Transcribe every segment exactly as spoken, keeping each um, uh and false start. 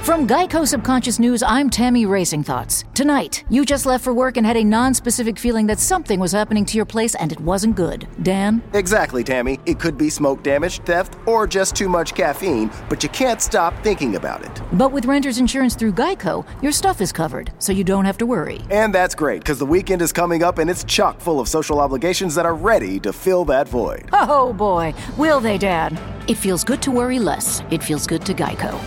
From Geico Subconscious News, I'm Tammy Racing Thoughts. Tonight, you just left for work and had a non-specific feeling that something was happening to your place and it wasn't good. Dan? Exactly, Tammy. It could be smoke damage, theft, or just too much caffeine, but you can't stop thinking about it. But with renter's insurance through Geico, your stuff is covered, so you don't have to worry. And that's great, because the weekend is coming up and it's chock full of social obligations that are ready to fill that void. Oh boy, will they, Dad? It feels good to worry less. It feels good to Geico.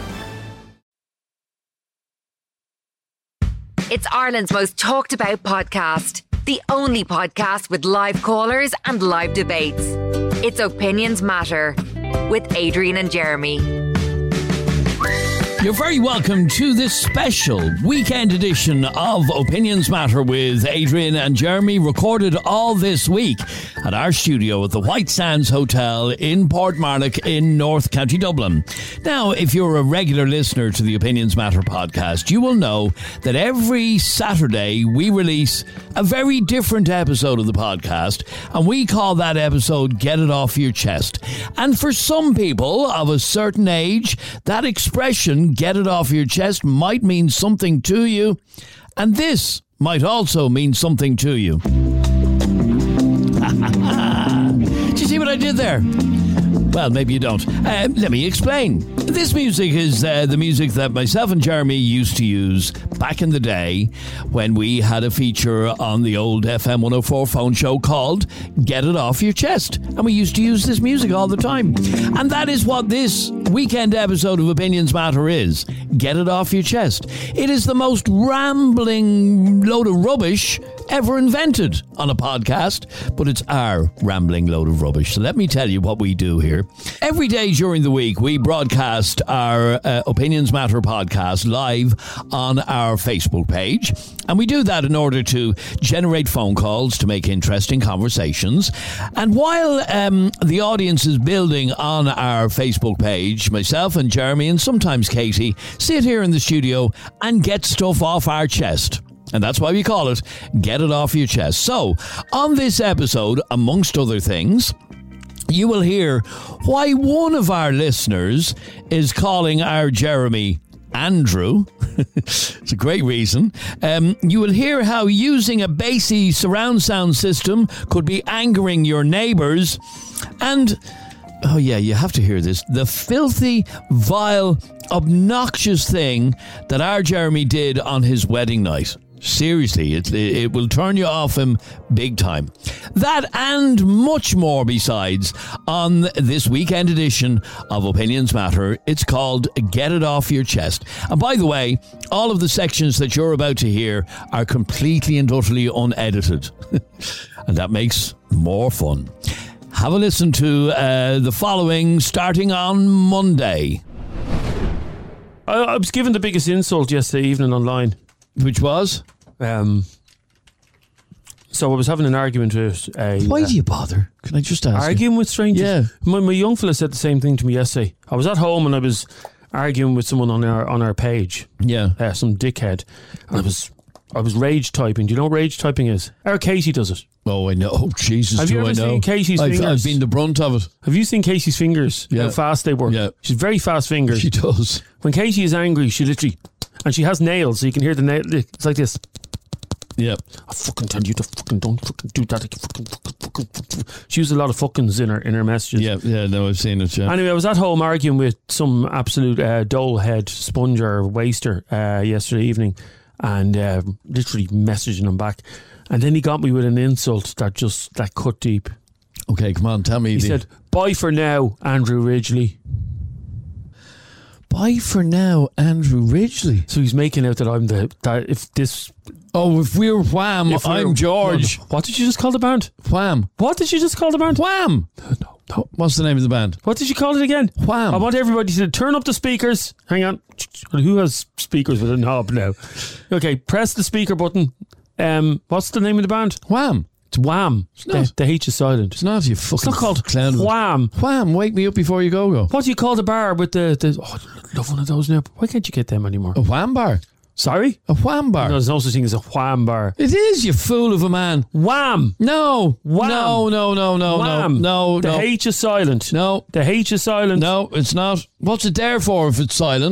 It's Ireland's most talked about podcast. The only podcast with live callers and live debates. It's Opinions Matter with Adrian and Jeremy. You're very welcome to this special weekend edition of Opinions Matter with Adrian and Jeremy, recorded all this week at our studio at the White Sands Hotel in Portmarnock in North County Dublin. Now, if you're a regular listener to the Opinions Matter podcast, you will know that every Saturday we release a very different episode of the podcast, and we call that episode Get It Off Your Chest. And for some people of a certain age, that expression, get it off your chest, might mean something to you, and this might also mean something to you. Did you see what I did there? Well, maybe you don't. Uh, let me explain. This music is uh, the music that myself and Jeremy used to use back in the day when we had a feature on the old F M one oh four phone show called Get It Off Your Chest. And we used to use this music all the time. And that is what this weekend episode of Opinions Matter is. Get it off your chest. It is the most rambling load of rubbish ever invented on a podcast, but it's our rambling load of rubbish. So let me tell you what we do here. Every day during the week, we broadcast our uh, Opinions Matter podcast live on our Facebook page, and we do that in order to generate phone calls, to make interesting conversations. And while um, the audience is building on our Facebook page, myself and Jeremy, and sometimes Katie, sit here in the studio and get stuff off our chest. And that's why we call it Get It Off Your Chest. So, on this episode, amongst other things, you will hear why one of our listeners is calling our Jeremy Andrew. It's a great reason. Um, you will hear how using a bassy surround sound system could be angering your neighbours. And, oh yeah, you have to hear this, the filthy, vile, obnoxious thing that our Jeremy did on his wedding night. Seriously, it, it will turn you off him big time. That and much more besides on this weekend edition of Opinions Matter. It's called Get It Off Your Chest. And by the way, all of the sections that you're about to hear are completely and utterly unedited. And that makes more fun. Have a listen to uh, the following starting on Monday. I, I was given the biggest insult yesterday evening online. Which was? Um, so I was having an argument with a... Why do you bother? Can I just ask Arguing you? with strangers? Yeah. My, my young fella said the same thing to me yesterday. I was at home and I was arguing with someone on our on our page. Yeah. Uh, some dickhead. And I was I was rage typing. Do you know what rage typing is? Our Casey does it. Oh, I know. Oh, Jesus, Have do you ever I know? seen Casey's I've, fingers? I've been the brunt of it. Have you seen Casey's fingers? Yeah. How fast they work? Yeah. She's very fast fingers. She does. When Casey is angry, she literally... And she has nails, so you can hear the nail. It's like this. Yeah. I fucking tell you to fucking don't fucking do that. Fucking, fucking, fucking, fucking. She used a lot of fuckings in her in her messages. Yeah, yeah, no, I've seen it, yeah. Anyway, I was at home arguing with some absolute uh, dolehead, sponger, waster uh, yesterday evening, and uh, literally messaging him back. And then he got me with an insult that just, that cut deep. Okay, come on, tell me. He the... said, "Bye for now, Andrew Ridgely." Bye for now, Andrew Ridgely. So he's making out that I'm the, that if this... Oh, if we're Wham, if we're, I'm George. No, no. What did you just call the band? Wham. What did you just call the band? Wham. No, no. What's the name of the band? What did you call it again? Wham. I want everybody to turn up the speakers. Hang on. Who has speakers with a knob now? Okay, press the speaker button. Um, what's the name of the band? Wham. It's Wham. It's not. The, the H is silent. It's not, you fucking... It's not called clown. Wham. Wham, wake me up before you go, go. What do you call the bar with the... the oh, I love one of those now. Why can't you get them anymore? A Wham bar. Sorry? A Wham bar. No, there's no such thing as a Wham bar. It is, you fool of a man. Wham. No. Wham. No, no, no, no, Wham. no. No, The no. H is silent. No. The H is silent. No, it's not. What's it there for if it's silent?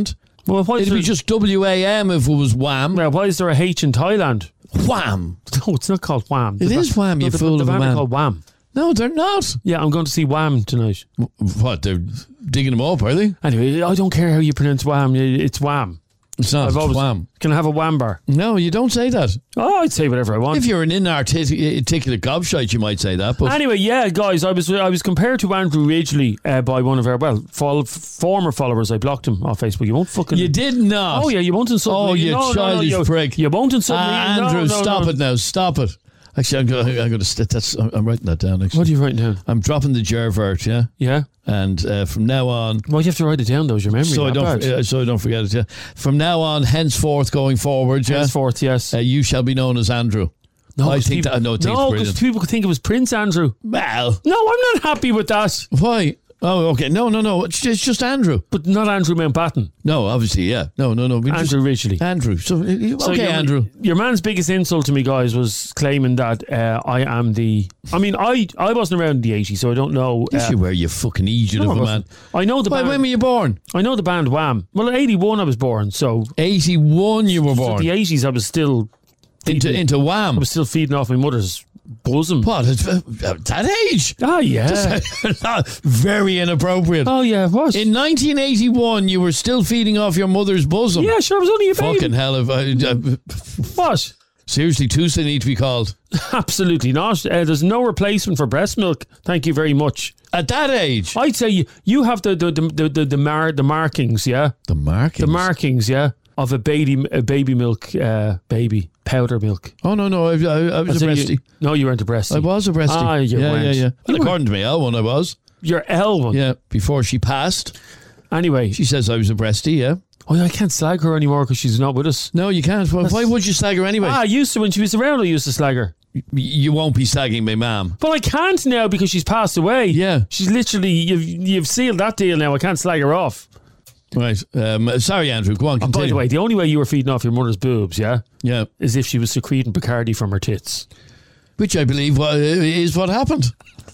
Well, why is It'd there, be just W A M if it was Wham. well, why is there a H in Thailand? Wham. No, it's not called Wham. It is Wham, you the, fool the of a band are man. called Wham. No, they're not. Yeah, I'm going to see Wham tonight. What, they're digging them up, are they? Anyway, I don't care how you pronounce Wham. It's Wham. It's not. I've It's always, Wham. Can I have a Wham bar? No, you don't say that. Oh, I'd say whatever I want. If you're an inarticulate gobshite, you might say that. But Anyway, yeah, guys, I was I was compared to Andrew Ridgeley uh, by one of our well follow, former followers. I blocked him off Facebook. You won't fucking. you did not. Oh yeah, you won't insult Oh, me. you no, childish no, no, you, prick. You won't insult Ah, me. No, Andrew, no, stop no. it now. Stop it. Actually, I'm going. I'm going to. St- that's. I'm, I'm writing that down. Actually, What are you writing down? I'm dropping the Gervert. Yeah, Yeah. and uh, from now on. Why do you have to write it down? Though, is your memory So I that don't. bad? Uh, so I don't forget it. Yeah. From now on, henceforth, going forward. Yeah. Henceforth, yes. Uh, you shall be known as Andrew. no, I 'cause think people, that. No, I think no, it's because brilliant. people could think it was Prince Andrew. Well, No, I'm not happy with that. why? Oh, okay. No, no, no. It's just, it's just Andrew. But not Andrew Mountbatten. No, obviously, yeah. No, no, no. We just- Andrew Ridgeley. Andrew. So, uh, okay, So your, Andrew. Your man's biggest insult to me, guys, was claiming that uh, I am the. I mean, I I wasn't around in the eighties, so I don't know. Yes, uh, you were, you fucking idiot no, of I a man. wasn't. I know the Why, band. when were you born? I know the band Wham. Well, at eighty-one I was born, so eighty-one you were so born. the eighties I was still into feeding- into I Wham. was still feeding off my mother's bosom. What? At, at that age? Ah, yeah. Very inappropriate. Oh yeah, what? In nineteen eighty-one, you were still feeding off your mother's bosom. yeah, sure. I was only a baby. Fucking hell. If I, uh, What? seriously, Tuesday need to be called. Absolutely not. Uh, there's no replacement for breast milk. Thank you very much. At that age? I'd say you, you have the the the the the, the, mar- the markings, yeah. The markings. The markings, yeah, of a baby a baby milk uh, baby powder milk. Oh, no, no. I, I, I was I'd a say breastie. You, no, you weren't a breastie. I was a breastie. Ah, you yeah, weren't. yeah, yeah. Well, You according to me, L one I was. You're L one. Yeah, before she passed. Anyway, She says I was a breastie, yeah. oh, I can't slag her anymore because she's not with us. No, you can't. Well, why would you slag her anyway? Ah, I used to when she was around. I used to slag her, You won't be slagging my mum. but I can't now because she's passed away. Yeah. she's literally you've you've sealed that deal now. I can't slag her off. Right. Um, sorry, Andrew. Go on, And continue. by the way, the only way you were feeding off your mother's boobs, yeah, Yeah. is if she was secreting Bacardi from her tits. Which I believe wa- is what happened.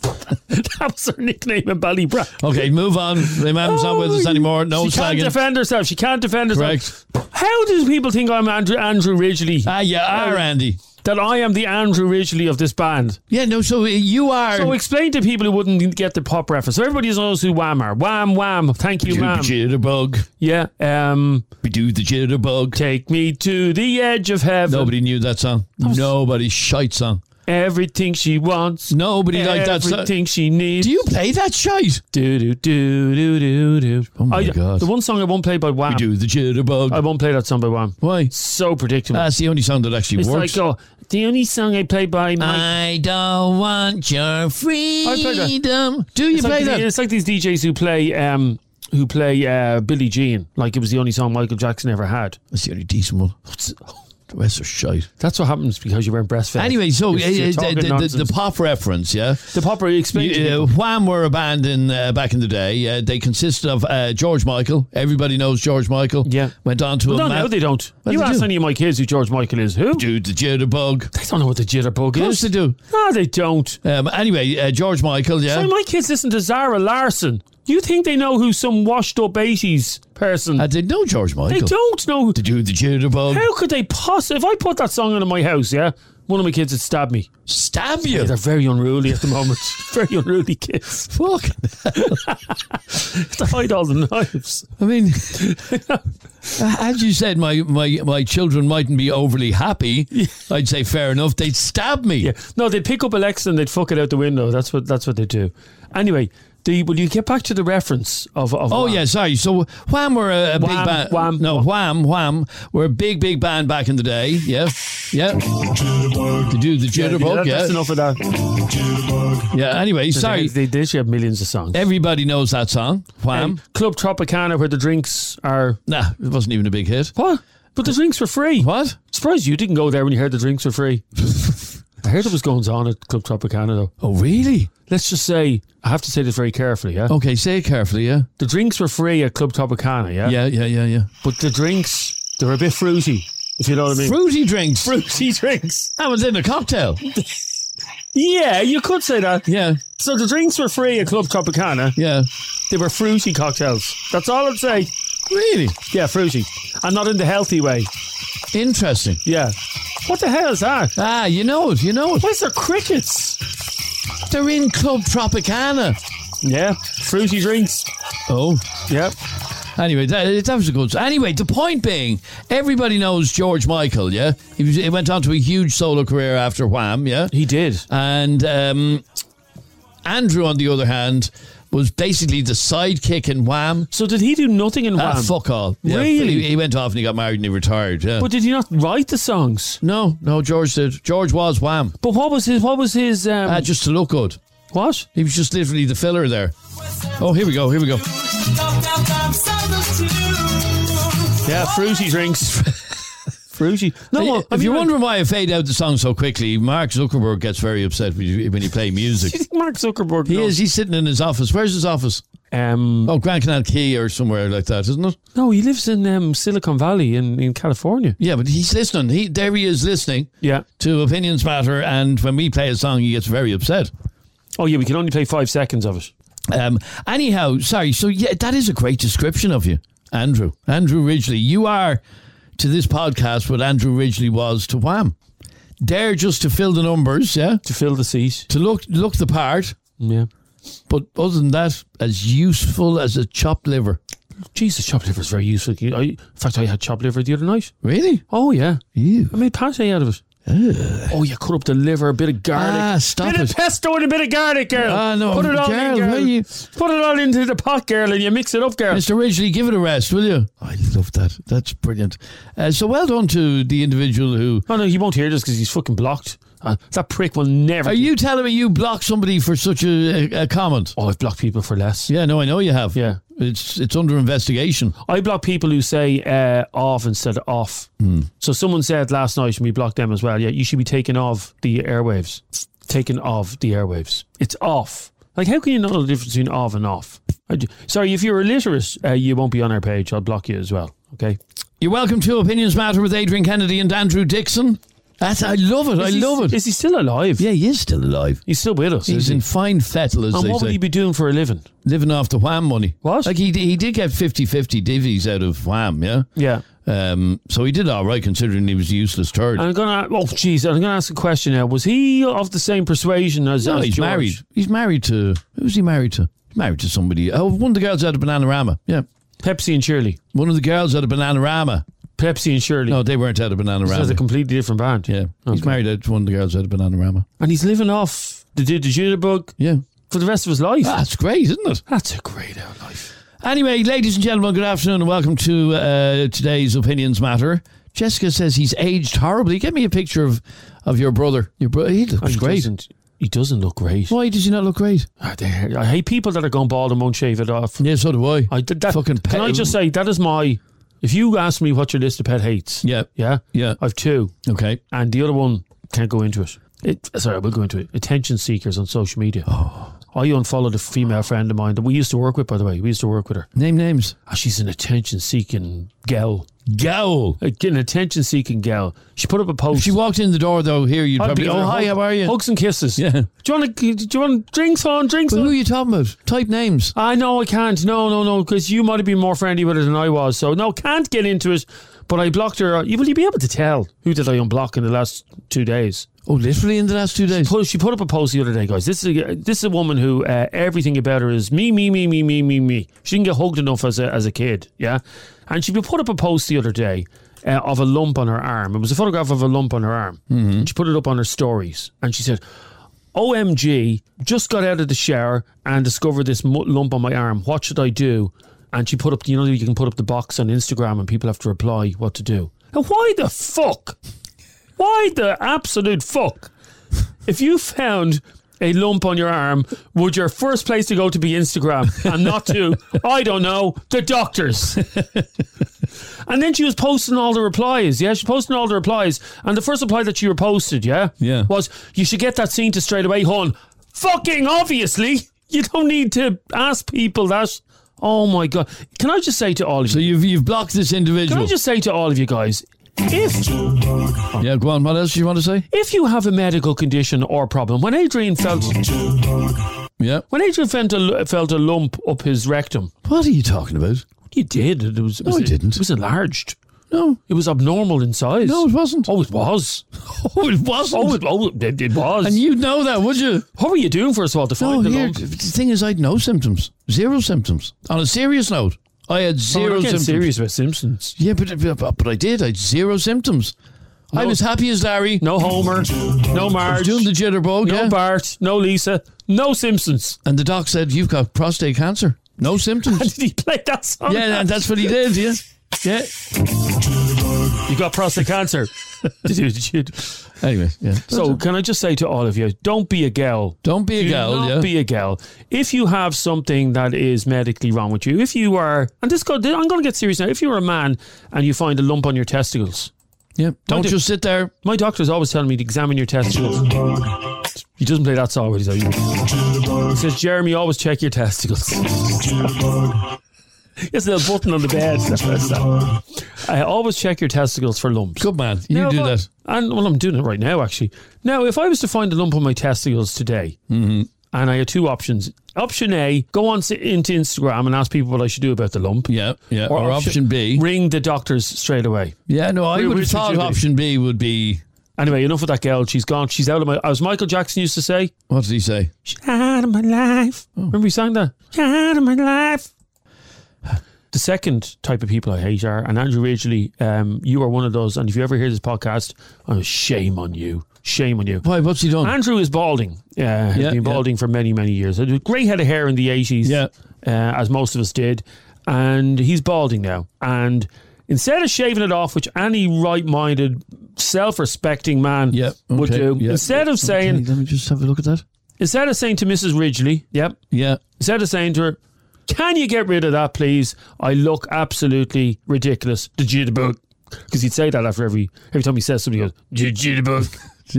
That was her nickname in Ballybrack. Okay, move on. My mum's not with us anymore. No she can't slagging. defend herself. She can't defend herself. Correct. How do people think I'm Andrew Andrew Ridgeley? Ah, you are, Andy. That I am the Andrew Ridgeley of this band. Yeah, no, so you are. So explain to people who wouldn't get the pop reference. So everybody knows who Wham are. Wham, wham. Thank you, do the ma'am. jitterbug. Yeah. Um, We do the jitterbug. take me to the edge of heaven. Nobody knew that song. Nobody shite song. Everything she wants. Nobody liked that song. Everything she needs. Do you play that shite? Do do do do do do. Oh my I, God. The one song I won't play by Wham. We do the jitterbug. I won't play that song by Wham. Why? So predictable. That's the only song that actually it's works. like, oh, the only song I play by Mike. I don't want your play freedom. Do you it's play like that? The, it's like these D Js who play um, who play uh, Billie Jean, like it was the only song Michael Jackson ever had. That's the only decent one. The rest are shite. That's what happens because you weren't breastfed. Anyway, so You're- uh, you're the, talking the, the, nonsense. the pop reference, yeah? The pop, explain to You, uh, people. Wham were a band in, uh, back in the day. Uh, they consisted of uh, George Michael. Everybody knows George Michael. Yeah. Went on to Well, a no, ma- no, they don't. Well, you they ask do. any of my kids who George Michael is. Who? Dude, the jitterbug. They don't know what the jitterbug Of course is. they do. No, they don't. Um, anyway, uh, George Michael, yeah. So my kids listen to Zara Larson. You think they know who some washed up eighties person? I did know George Michael. They don't know. who- To do the jitterbug. How could they possibly? If I put that song on in my house, yeah, one of my kids would stab me. Stab you. Yeah, they're very unruly at the moment. Very unruly kids. Fuck. To hide all the knives. I mean, as you said, my, my, my children mightn't be overly happy. I'd say fair enough. They'd stab me. Yeah. No, they'd pick up Alexa and they'd fuck it out the window. That's what that's what they do. Anyway, the, will you get back to the reference of, of Oh Wham? yeah, sorry. So Wham were a, a big Wham, band. Wham. No, Wham, Wham were a big, big band back in the day. Yeah, yeah. To do the Yeah, jitterbug. that- Yeah, that's enough of that. yeah. Anyway, sorry. They, they literally have millions of songs. Everybody knows that song. Wham. Um, Club Tropicana, where the drinks are Nah, it wasn't even a big hit. what? But the drinks were free. What? Surprised you didn't go there when you heard the drinks were free. I heard it was going on at Club Tropicana though. Oh really? Let's just say, I have to say this very carefully, yeah? Okay, say it carefully. Yeah. The drinks were free at Club Tropicana, yeah? Yeah, yeah, yeah, yeah. But the drinks, they were a bit fruity, if you know what I mean. Fruity drinks. Fruity drinks. That was in a cocktail. Yeah, you could say that. Yeah, So the drinks were free at Club Tropicana. yeah. They were fruity cocktails. That's all I'd say. Really? Yeah, fruity. And not in the healthy way. Interesting. Yeah. What the hell is that? Ah, you know it, you know it. Why is there crickets? They're in Club Tropicana. Yeah, fruity drinks. Oh. Yeah. Anyway, that, that was a good... Anyway, the point being, everybody knows George Michael, yeah? He, was, he went on to a huge solo career after Wham, yeah? He did. And um, Andrew, on the other hand, was basically the sidekick in Wham. So did he do nothing in Wham? Ah, fuck all. Yeah, Really? He, he went off and he got married and he retired, yeah. But did he not write the songs? No, no, George did. George was Wham. But what was his... What was his... Um, Ah, just to look good. what? He was just literally the filler there. Oh, here we go, here we go. Yeah, fruity drinks. Fruity. No, if if you're wondering why I fade out the song so quickly, Mark Zuckerberg gets very upset when you, when you play do you music. think Mark Zuckerberg He knows? is. He's sitting in his office. Where's his office? Um, Oh, Grand Canal Key or somewhere like that, isn't it? no, he lives in um, Silicon Valley in, in California. Yeah, but he's listening. He There he is listening Yeah. to Opinions Matter, and when we play a song, he gets very upset. Oh, yeah, we can only play five seconds of it. Um, anyhow, sorry. So, yeah, that is a great description of you, Andrew. Andrew Ridgeley. You are to this podcast what Andrew Ridgeley was to Wham. There just to fill the numbers, yeah? To fill the seat. To look look the part, Yeah. but other than that, as useful as a chopped liver. Jesus, chopped liver is very useful. I, in fact, I had chopped liver the other night. Really? Oh, yeah. Ew. I made pate out of it. Oh, you cut up the liver, a bit of garlic. Ah, stop bit it. of pesto and a bit of garlic, girl. Ah, no, Put it all girl, in, girl. will you- Put it all into the pot, girl, and you mix it up, girl. Mister Ridgeley, give it a rest, will you? I love that. That's brilliant. Uh, so well done to the individual who... Oh, no, he won't hear this because he's fucking blocked. Uh, that prick will never... Are you telling me you blocked somebody for such a, a, a comment? Oh, I've blocked people for less. Yeah, no, I know you have. Yeah. It's it's under investigation. I block people who say uh, off instead of off. Mm. So someone said last night, and we blocked them as well, yeah, you should be taking off the airwaves. Taking off the airwaves. It's off. Like, how can you know the difference between off and off? I do, sorry, if you're illiterate, uh, you won't be on our page. I'll block you as well, okay? You're welcome to Opinions Matter with Adrian Kennedy and Andrew Dixon. That's, I love it. I Is he- love it. Is he still alive? Yeah, he is still alive. He's still with us. He's is he? in fine fettle, as And they what say. would he be doing for a living? Living off the Wham money. What? Like, he he did get fifty-fifty divvies out of Wham, yeah? Yeah. Um, so he did all right, considering he was a useless turd. I'm gonna. Oh, jeez, I'm gonna ask a question now. Was he of the same persuasion as? No, as he's George? married. He's married to... Who's he married to? He's married to somebody. Oh, one of the girls out of Bananarama. Yeah. Pepsi and Shirley. One of the girls out of Bananarama. Pepsi and Shirley. No, they weren't out of That's a Bananarama. completely different band. Yeah. He's Okay. married to one of the girls out of Bananarama. And he's living off the the Jitterbug Yeah. for the rest of his life. That's great, isn't it? That's a great out life. Anyway, ladies and gentlemen, good afternoon and welcome to uh, today's Opinions Matter. Jessica says he's aged horribly. Get me a picture of, of your brother. Your brother, he looks And he great. Doesn't, he doesn't look great. Why does he not look great? Ah, there- I hate people that are going bald and won't shave it off. Yeah, so do I. I did that. Fucking Can pet- I just say that is my? If you ask me what your list of pet hates, Yeah. yeah, Yeah. I've two, Okay. and the other one can't go into it. It sorry, I will go into it. Attention seekers on social media. Oh. I unfollowed a female friend of mine that we used to work with, by the way. We used to work with her. Name names. Oh, she's an attention-seeking gal. Gowl. An attention-seeking gal. She put up a post. If she walked in the door, though, here, you'd I'd probably, be oh, giving her hi, hug- how are you? Hugs and kisses. Yeah. Do you want to? Do you want drinks on? Drinks But on? who are you talking about? Type names. I know I can't. No, no, no, because you might have been more friendly with her than I was. So no, can't get into it. But I blocked her. Will you be able to tell who did I unblock in the last two days? Oh, literally in the last two days? Put- She put up a post the other day, guys. This is a, this is a woman who uh, everything about her is me, me, me, me, me, me, me. She didn't get hugged enough as a as a kid, yeah. And she put up a post the other day uh, of a lump on her arm. It was a photograph of a lump on her arm. Mm-hmm. And she put it up on her stories, and she said, O M G, just got out of the shower and discovered this mu- lump on my arm. What should I do? And she put up, you know, you can put up the box on Instagram and people have to reply what to do. Now, why the fuck? Why the absolute fuck? If you found a lump on your arm, would your first place to go to be Instagram and not to, I don't know, the doctors? And then she was posting all the replies, yeah? She posting all the replies. And the first reply that she reposted, yeah? Yeah. Was, you should get that seen to straight away, hon. Fucking obviously. You don't need to ask people that. Oh my God. Can I just say to all of So you, you've you've blocked this can individual. I just say to all of you guys, if Yeah, go on. What else do you want to say? if you have a medical condition or problem, when Adrian felt Yeah. when Adrian felt a, felt a lump up his rectum, What are you talking about? You did. It was. It No, was I didn't. It was enlarged. No. It was abnormal in size. No, it wasn't. Oh, it was. Oh, it wasn't. Oh, it, oh, it, it was. And you'd know that, would you? What were you doing, first of all, to No, find the here, lump? the thing is, I had no symptoms. Zero symptoms. On a serious note, I had Oh, zero we're getting symptoms. serious about Simpsons. Yeah, but, but but I did. I had zero symptoms. I No- was happy as Larry. No Homer. No Marge. Doing the jitterbug, No yeah. Bart. No Lisa. No Simpsons. And the doc said, you've got prostate cancer. No symptoms. Did he play that song? Yeah, and that's what he did, yeah. Yeah. You got prostate cancer. Did you, did you? Anyway, yeah. So can I just say to all of you, don't be a gal. Don't be a Do gal, not yeah. be a gal. If you have something that is medically wrong with you, if you are, and this go, I'm going to get serious now. If you're a man and you find a lump on your testicles, Yeah. Don't do- just sit there. my doctor's always telling me to examine your testicles. He doesn't play that song, but he's like, he says, Jeremy, always check your testicles. It's a little button on the bed. I always check your testicles for lumps. Good man. You Now, do if I- that. And well, I'm doing it right now, actually. Now, if I was to find a lump on my testicles today, Mm-hmm. and I had two options. Option A, go on s- into Instagram and ask people what I should do about the lump. Yeah, yeah. Or, option B. ring the doctors straight away. Yeah, no, I Wh- would have which would thought you do? option B would be... Anyway, enough of that girl. She's gone. She's out of my... As Michael Jackson used to say, What did he say? she's out of my life. Oh. Remember he sang that? She's out of my life. The second type of people I hate are, and Andrew Ridgely, um, you are one of those, and if you ever hear this podcast, oh, shame on you. Shame on you. Why, what's he done? Andrew is balding. Uh, has Yeah, been balding for many, many years. Had a great head of hair in the eighties, Yeah. uh, as most of us did. And he's balding now. And instead of shaving it off, which any right-minded, self-respecting man Yeah, would okay, do, yeah. instead of saying, Okay, let me just have a look at that. instead of saying to Missus Ridgely, yep, Yeah. instead of saying to her, can you get rid of that, please? I look absolutely ridiculous. The jitterbug. Because he'd say that after every every time he says something, he goes, "J- jitterbug.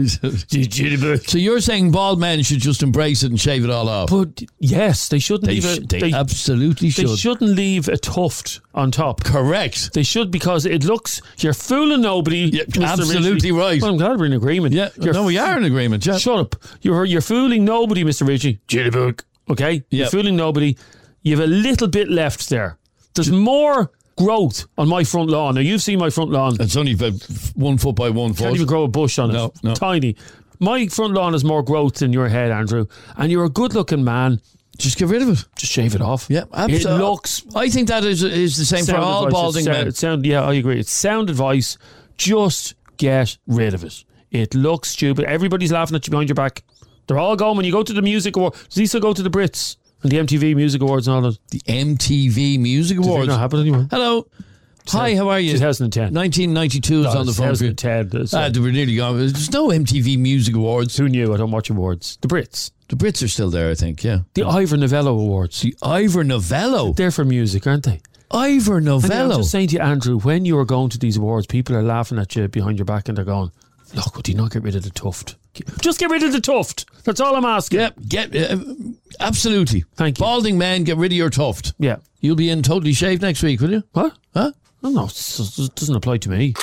J- jitterbug. So you're saying bald men should just embrace it and shave it all off? But yes, they shouldn't They, leave sh- a, they, absolutely they should. shouldn't leave a tuft on top. Correct. They should, because it looks, you're fooling nobody. Yeah, Mister absolutely Ridgely. right. Well, I'm glad we're in agreement. Yeah, You're no, we are in agreement. Yeah. Shut up. You're you're fooling nobody, Mister Ridgely. Jitterbug. Okay? Yeah. You're fooling nobody. You have a little bit left there. There's more growth on my front lawn. Now, you've seen my front lawn. It's only about one foot by one foot. Can't even grow a bush on it. No, no. Tiny. My front lawn has more growth than your head, Andrew. And you're a good-looking man. Just get rid of it. Just shave it off. Yeah, It absolutely. looks... I think that is is the same for sound all advice. balding It's sound, men. it's sound, yeah, I agree. It's sound advice. Just get rid of it. It looks stupid. Everybody's laughing at you behind your back. They're all going. When you go to the music awards, does Lisa go to the Brits and the M T V Music Awards and all that? The M T V Music Does it Awards. not happen anymore? Hello. Hi, how are you? twenty ten. nineteen ninety-two is No, on the phone for you. twenty ten. Ah, they were nearly gone. There's no M T V Music Awards. Who knew? I don't watch awards. The Brits. The Brits are still there, I think, yeah. The Ivor Novello Awards. The Ivor Novello. They're for music, aren't they? Ivor And I'm Novello. just saying to you, Andrew, when you are going to these awards, people are laughing at you behind your back and they're going, look, would you not get rid of the tuft? Just get rid of the tuft. That's all I'm asking. Yep, get uh, absolutely. Thank you. Balding man, get rid of your tuft. Yeah. You'll be in totally shaved next week, will you? What? Huh? Oh, no, it doesn't apply to me.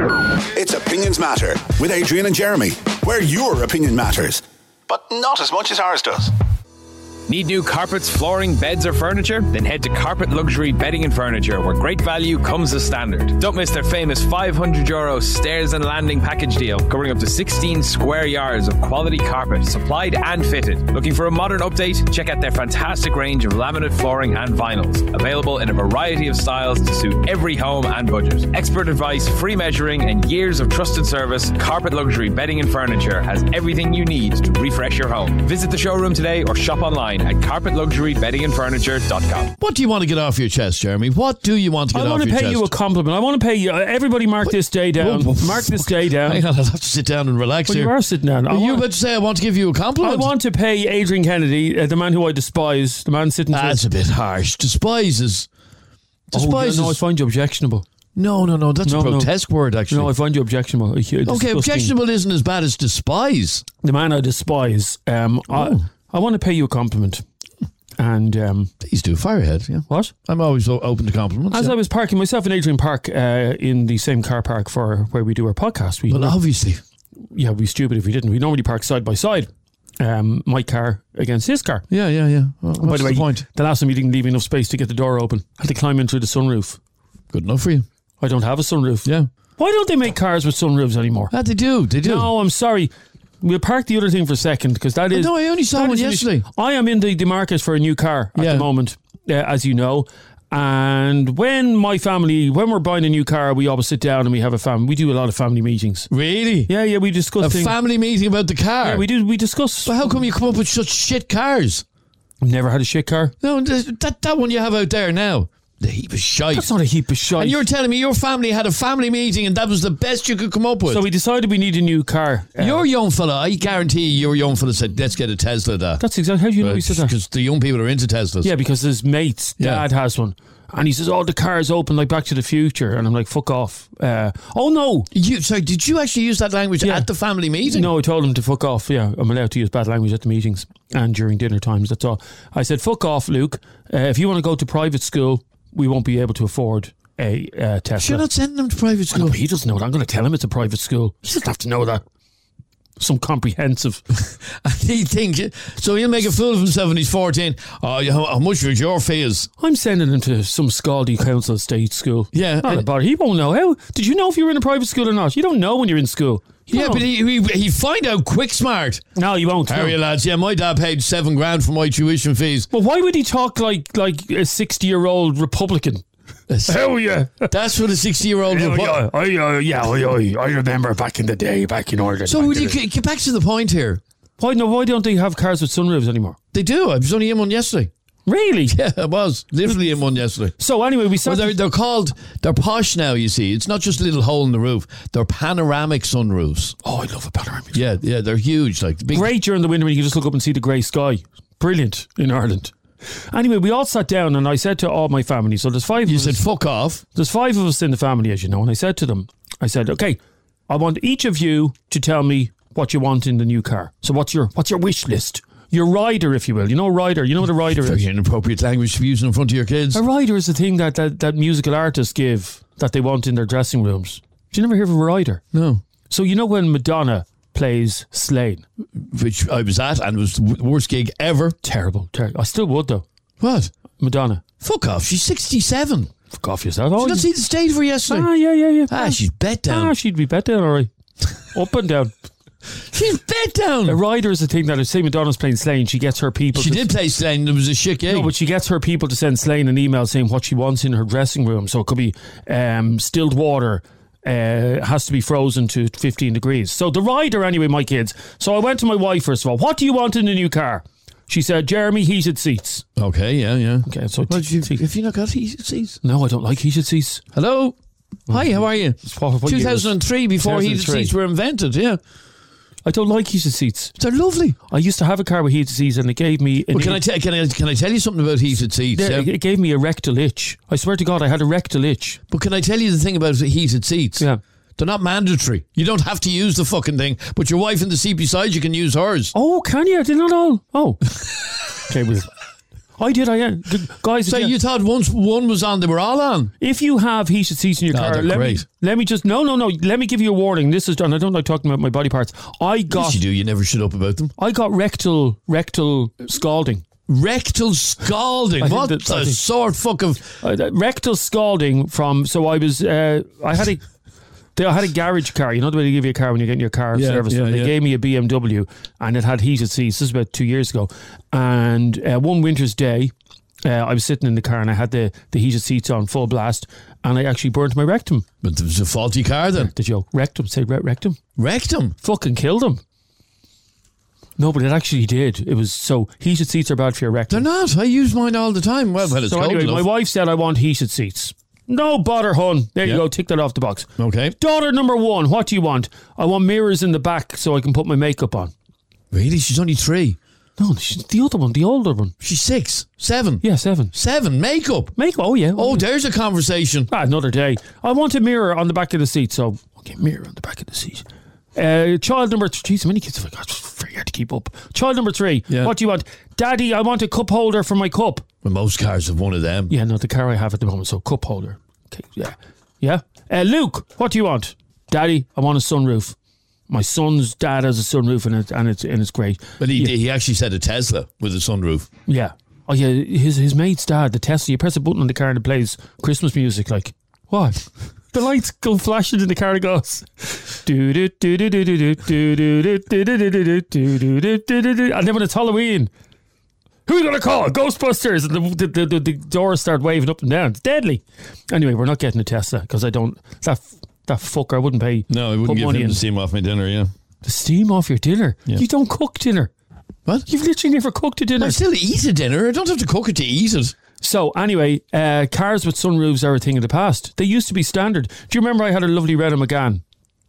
It's Opinions Matter with Adrian and Jeremy, where your opinion matters, but not as much as ours does. Need new carpets, flooring, beds or furniture? Then head to Carpet Luxury Bedding and Furniture, where great value comes as standard. Don't miss their famous five hundred euro stairs and landing package deal, covering up to sixteen square yards of quality carpet, supplied and fitted. Looking for a modern update? Check out their fantastic range of laminate flooring and vinyls, available in a variety of styles to suit every home and budget. Expert advice, free measuring and years of trusted service, Carpet Luxury Bedding and Furniture has everything you need to refresh your home. Visit the showroom today or shop online at carpet luxury bedding and furniture dot com. What do you want to get off your chest, Jeremy? What do you want to get I off want your to chest? pay you a compliment. I want to pay you. Everybody mark this day down. Whoa, whoa, Mark this day down. Hang on, I'll have to sit down and relax Well, here. you are sitting down. I Are you want- about to say I want to give you a I compliment? want to pay Adrian Kennedy, uh, the man who I despise, the man sitting to That's a bit harsh. Despises. Oh, Despises. yeah, no, I find you objectionable. No, no, no. That's No, a no. grotesque word, actually. No, I find you objectionable. Uh, okay, disgusting. objectionable isn't as bad as despise. The man I despise. Um, Oh. I, I want to pay you a compliment. And um, Please do. Fire ahead, yeah. what? I'm always o- open to compliments. As yeah. I was parking myself and Adrian Park uh, in the same car park for where we do our podcast, we Well, obviously. yeah, we'd be stupid if we didn't. We normally park side by side. um, my car against his car. Yeah, yeah, yeah. Well, By what's the way, the point? the last time he didn't leave enough space to get the door open. I had to climb in through the sunroof. Good enough for you. I don't have a sunroof. Yeah. Why don't they make cars with sunroofs anymore? Ah, they do, they do. No, I'm sorry. We'll park the other thing for a second because that is. No, I only saw that one is an yesterday. issue. I am in the, the market for a new car at Yeah. the moment, uh, as you know. And when my family, when we're buying a new car, we always sit down and we have a family. We do a lot of family meetings. Really? Yeah, yeah, we discuss A things. family meeting about the car? Yeah, we do. We discuss. But how come you come up with such shit cars? I've never had a shit car. No, th- that that one you have out there now. The heap of shite. That's not a heap of shite. And you're telling me your family had a family meeting and that was the best you could come up with? So we decided we need a new car. Uh, Your young fella, I guarantee you, your young fella said, let's get a Tesla. That. That's exactly how do you know he said that? Because the young people are into Teslas. Yeah, because his mate's Yeah. dad has one. And he says, oh, the car's open like Back to the Future. And I'm like, fuck off. Uh, oh, no. You, sorry, did you actually use that language Yeah. at the family meeting? No, I told him to fuck off. Yeah, I'm allowed to use bad language at the meetings and during dinner times. That's all. I said, fuck off, Luke. Uh, if you want to go to private school, we won't be able to afford a uh, Tesla. You're not sending them to private I know, school. but he doesn't know that. I'm going to tell him it's a private school. He doesn't have to know that. Some comprehensive. He think so. He'll make a fool of himself when he's fourteen. Oh, how, how much was your fees? I'm sending him to some Scaldy Council Estate school. Yeah, Not and- a bother. He won't know. How did you know if you were in a private school or not? You don't know when you're in school. You Yeah, don't but know. he, he he'd find out quick smart. No, you won't. How are No. you, lads? Yeah, my dad paid seven grand for my tuition fees. Well, why would he talk like like a sixty-year-old Republican? Hell yeah. That's what a sixty-year-old Yeah, would. yeah, I, uh, yeah, I, I, I remember back in the day, back in Ireland. So back would in you the- get get back to the point here? why no? Why don't they have cars with sunroofs anymore? They do. I was only in one yesterday. Really? Yeah, I was literally in one yesterday. So anyway, we Well, started. they're they're called they're posh now. You see, it's not just a little hole in the roof. They're panoramic sunroofs. oh, I love a panoramic. Yeah, yeah, they're huge. Like the big. Great during the winter when you can just look up and see the grey sky. Brilliant in Ireland. Anyway, we all sat down and I said to all my family. So there's five. You of said us, fuck off. there's five of us in the family, as you know, and I said to them, I said, okay, I want each of you to tell me what you want in the new car. So what's your what's your wish list? Your rider, if you will. You know, rider. You know what a rider Very is. inappropriate language to be using in front of your kids. A rider is the thing that, that, that musical artists give that they want in their dressing rooms. Did you never hear of a rider? No, So you know when Madonna plays Slane? which I was at and it was the w- worst gig ever. Terrible, terrible. I still would though. What? Madonna. Fuck off. She's sixty-seven. Fuck off yourself. Did Oh, you not you- see the stage for yesterday? ah, yeah, yeah, yeah. Ah, she's bet down. Ah, she'd be bet down, all right. Up and down. She's bet down. A rider is the thing that if say Madonna's playing Slane, she gets her people. She to, did play Slane. There was a shit gig. No, but she gets her people to send Slane an email saying what she wants in her dressing room. So it could be um, stilled water. Uh, has to be frozen to fifteen degrees. So the rider, anyway, my kids. So I went to my wife first of all. What do you want in the new car? She said, Jeremy, heated seats. Okay, yeah, yeah. Okay, so Well, t- you, t- if you not got heated seats. no, I don't like heated seats. Hello. Hi, how are you? What- what year two is- thousand three, before heated two thousand three. seats were invented, yeah. I don't like heated seats. They're lovely. I used to have a car with heated seats, and it gave me. An Well, can I, tell can, I, can I tell you something about heated seats? Yeah, Yeah? it gave me a rectal itch. I swear to God, I had a rectal itch. But can I tell you the thing about heated seats? Yeah. They're not mandatory. You don't have to use the fucking thing, but your wife in the seat beside you can use hers. Oh, can you? I did not all. Oh. Okay, well, I did. I yeah. Good- guys. So yeah. you thought once one was on, they were all on? If you have heated seats in your Oh, car, they're let great. me let me just no no no. Let me give you a warning. This is done. I don't like talking about my body parts. I got Yes, you do. You never shut up about them. I got rectal rectal scalding. Rectal scalding. I think What that- I the think- sort fuck of... Uh, rectal scalding from. So I was. Uh, I had a. They, I had a garage car. You know the way they give you a car when you're getting your car Yeah, serviced. yeah, they yeah. gave me a B M W and it had heated seats. This is about two years ago. And uh, one winter's day, uh, I was sitting in the car and I had the, the heated seats on full blast, and I actually burnt my rectum. But there was a faulty car then. The joke, rectum, say re- rectum, Rectum. fucking killed him. No, but it actually did. It was so heated seats are bad for your They're rectum. not. I use mine all the time. Well, well it's So cold anyway, my enough. wife said I want heated seats. No bother, hun. There you Yeah. go. Tick that off the box. Okay. Daughter number one, what do you want? I want mirrors in the back so I can put my makeup on. Really? She's only three. No, she's the other one, the older one. She's six. Seven. Yeah, seven. Seven. Makeup. Makeup, oh yeah. Oh, there's a conversation. Ah, another day. I want a mirror on the back of the seat, so okay, mirror on the back of the seat. Uh, child number three. Jeez, how many kids have I got? It's very hard to keep up. Child number three. Yeah. What do you want? Daddy, I want a cup holder for my cup. Well, most cars have one of them. Yeah, no, the car I have at the moment, so cup holder. Okay, yeah. Yeah. Uh, Luke, what do you want? Daddy, I want a sunroof. My son's dad has a sunroof, and it, and it's and it's great. But he yeah. he actually said a Tesla with a sunroof. Yeah. Oh yeah. His his mate's dad, the Tesla. You press a button on the car and it plays Christmas music. Like what? The lights go flashing in the car. It goes. Do do do do do do do do do do do do do do do do. And then when it's Halloween, who are you gonna call? Ghostbusters! And the the, the the doors start waving up and down. It's deadly. Anyway, we're not getting a Tesla because I don't. That that fucker, I wouldn't pay. No, I wouldn't give him the steam off my dinner. Yeah, the steam off your dinner. Yeah. You don't cook dinner. What? You've literally never cooked a dinner. I still eat a dinner. I don't have to cook it to eat it. So anyway, uh, cars with sunroofs are a thing of the past. They used to be standard. Do you remember I had a lovely Renault Megane?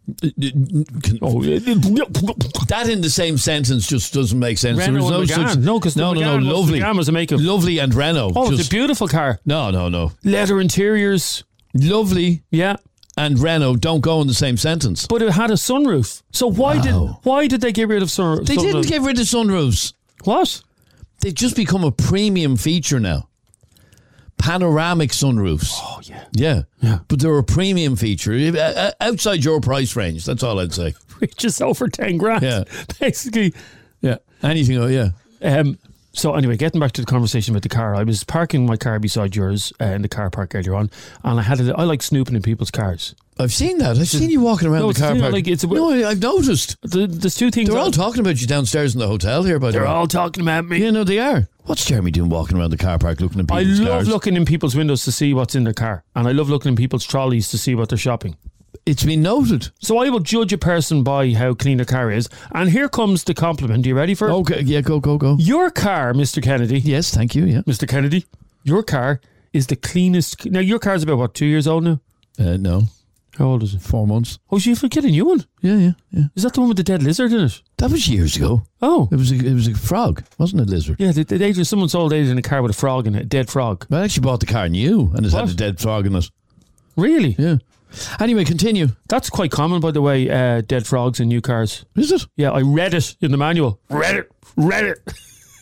Oh, that in the same sentence just doesn't make sense. Renault there was no, such, no, because no, no, no, lovely, was a make of lovely and Renault. Oh, just, it's a beautiful car. No, no, no. Leather interiors, lovely. Yeah, and Renault don't go in the same sentence. But it had a sunroof. So why wow. did why did they get rid of sunroofs? They didn't get rid of sunroofs. What? They've just become a premium feature now. Panoramic sunroofs. Oh, yeah. Yeah. Yeah. But they're a premium feature. Uh, outside your price range, that's all I'd say. Which is over ten grand. Yeah. Basically. Yeah. Anything, oh, yeah. Um, so anyway, getting back to the conversation about the car, I was parking my car beside yours uh, in the car park earlier on, and I had a, I like snooping in people's cars. I've seen that. I've seen you walking around no, the car you know, park. Like it's a, no, I've noticed. The, there's two things. They're all talking about you downstairs in the hotel here, by the They're way. all talking about me. Yeah, no, they are. What's Jeremy doing walking around the car park looking at people's I cars? love looking in people's windows to see what's in their car, and I love looking in people's trolleys to see what they're shopping. It's been noted. So I will judge a person by how clean their car is, and here comes the compliment. Are you ready for it? Okay, yeah, go, go, go. Your car, Mister Kennedy. Yes, thank you, yeah. Mister Kennedy, your car is the cleanest. Now, your car's about, what, two years old now? Uh, no. How old is it? Four months. Oh, so you've get a new one? Yeah, yeah, yeah. Is that the one with the dead lizard in it? That was years ago. Oh. It was a, it was a frog, wasn't it, a lizard? Yeah, the, the, the, someone sold it in a car with a frog in it, a dead frog. I actually bought the car new, and it's what? had a dead frog in it. Really? Yeah. Anyway, continue. That's quite common, by the way, uh, dead frogs in new cars. Is it? Yeah, I read it in the manual. Read it. Read it.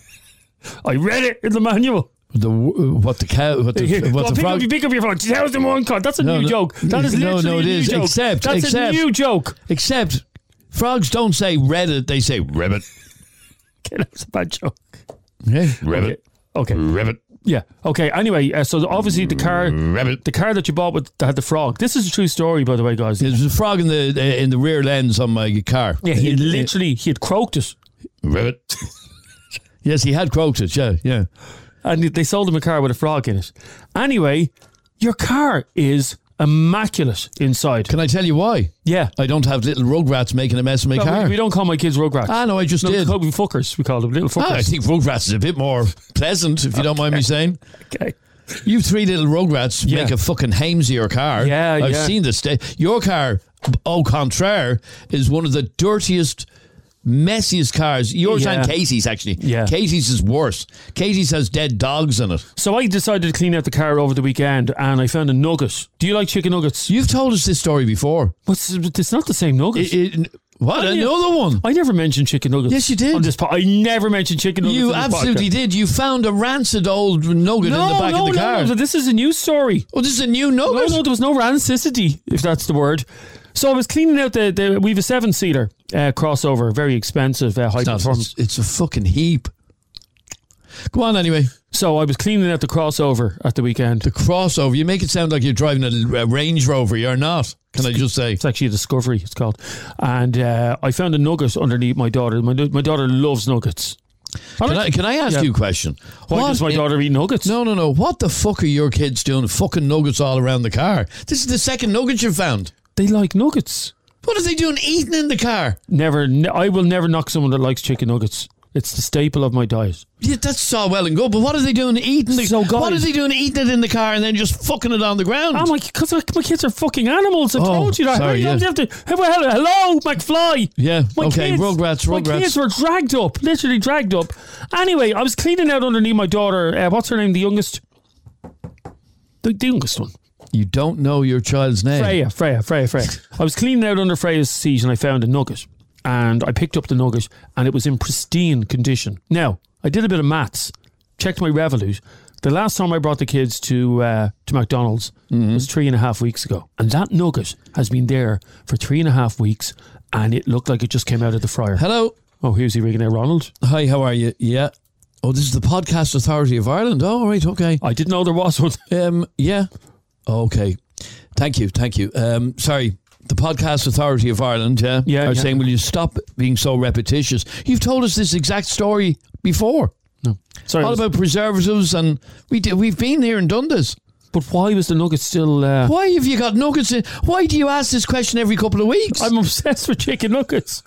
I read it in the manual. The what the cow what the, Here, what go the pick frog up, pick up your phone. two thousand one card. That's a no, new no, joke. That is literally no, no, it a new is. joke. Except, That's except, a new joke. Except, frogs don't say Reddit; they say ribbit. Okay, that's a bad joke. Okay, ribbit. Okay, okay. ribbit. Yeah. Okay. Anyway, uh, so obviously the car, ribbit. the car that you bought with that had the frog. This is a true story, by the way, guys. There's a frog in the uh, in the rear lens on my car. Yeah, he had literally he had croaked it. Ribbit. Yes, he had croaked it. Yeah, yeah. And they sold him a car with a frog in it. Anyway, your car is immaculate inside. Can I tell you why? Yeah. I don't have little rugrats making a mess of my no, car. We, we don't call my kids rugrats. Ah, no, I just no, did. We fuckers, we call them little fuckers. Ah, I think rugrats is a bit more pleasant, if you don't mind me saying. Okay. You three little rugrats yeah. make a fucking hames of your car. Yeah, I've yeah. seen this. Your car, au contraire, is one of the dirtiest, messiest cars. Yours yeah. and Katie's, actually. Yeah. Katie's is worse. Katie's has dead dogs in it. So I decided to clean out the car over the weekend, and I found a nugget. Do you like chicken nuggets? You've told us this story before. But it's not the same nugget. It, it, what? I Another ne- one? I never mentioned chicken nuggets. Yes, you did. On this po- I never mentioned chicken nuggets. You on this absolutely podcast. did. You found a rancid old nugget no, in the back no, of the no, car. No, this is a new story. Oh, this is a new nugget? No, no, there was no rancidity, if that's the word. So I was cleaning out the, the we have a seven seater uh, crossover, very expensive, uh, high it's performance. Not, it's, it's a fucking heap. Go on anyway. So I was cleaning out the crossover at the weekend. The crossover. You make it sound like you're driving a, a Range Rover. You're not. Can I just say? It's actually a Discovery, it's called. And uh, I found a nugget underneath my daughter. My, my daughter loves nuggets. Can I, can I ask yeah. you a question? Why what does my daughter eat nuggets? No, no, no. What the fuck are your kids doing? Fucking nuggets all around the car. This is the second nugget you've found. They like nuggets. What are they doing eating in the car? Never. Ne- I will never knock someone that likes chicken nuggets. It's the staple of my diet. Yeah, that's all well and good, but what are they doing eating the so What are they doing eating it in the car and then just fucking it on the ground? Oh my, because my kids are fucking animals. I oh, told you that. Sorry, hey, yeah. you have to, hey, well, hello, McFly. Yeah, my okay, kids, rugrats, rugrats. My kids were dragged up, literally dragged up. Anyway, I was cleaning out underneath my daughter. Uh, what's her name? The youngest? The, the youngest one. You don't know your child's name. Freya, Freya, Freya, Freya. I was cleaning out under Freya's seat and I found a nugget. And I picked up the nugget and it was in pristine condition. Now, I did a bit of maths, checked my Revolut. The last time I brought the kids to uh, to McDonald's mm-hmm. was three and a half weeks ago. And that nugget has been there for three and a half weeks and it looked like it just came out of the fryer. Hello. Oh, here's he ringing out, Ronald. Hi, how are you? Yeah. Oh, this is the Podcast Authority of Ireland. Oh, right, okay. I didn't know there was one. Um, yeah. Okay. Thank you, thank you. Um, sorry. The Podcast Authority of Ireland, yeah, yeah are yeah. saying, will you stop being so repetitious? You've told us this exact story before. No. Sorry. All about preservatives, and we did, we've been here and done this. But why was the nugget still... Uh... Why have you got nuggets in? Why do you ask this question every couple of weeks? I'm obsessed with chicken nuggets.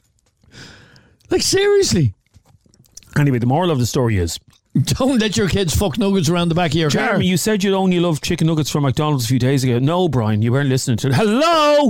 Like, seriously. Anyway, the moral of the story is... Don't let your kids fuck nuggets around the back of your Jeremy, car. you said you only love chicken nuggets from McDonald's a few days ago. No, Brian, you weren't listening to it. Hello!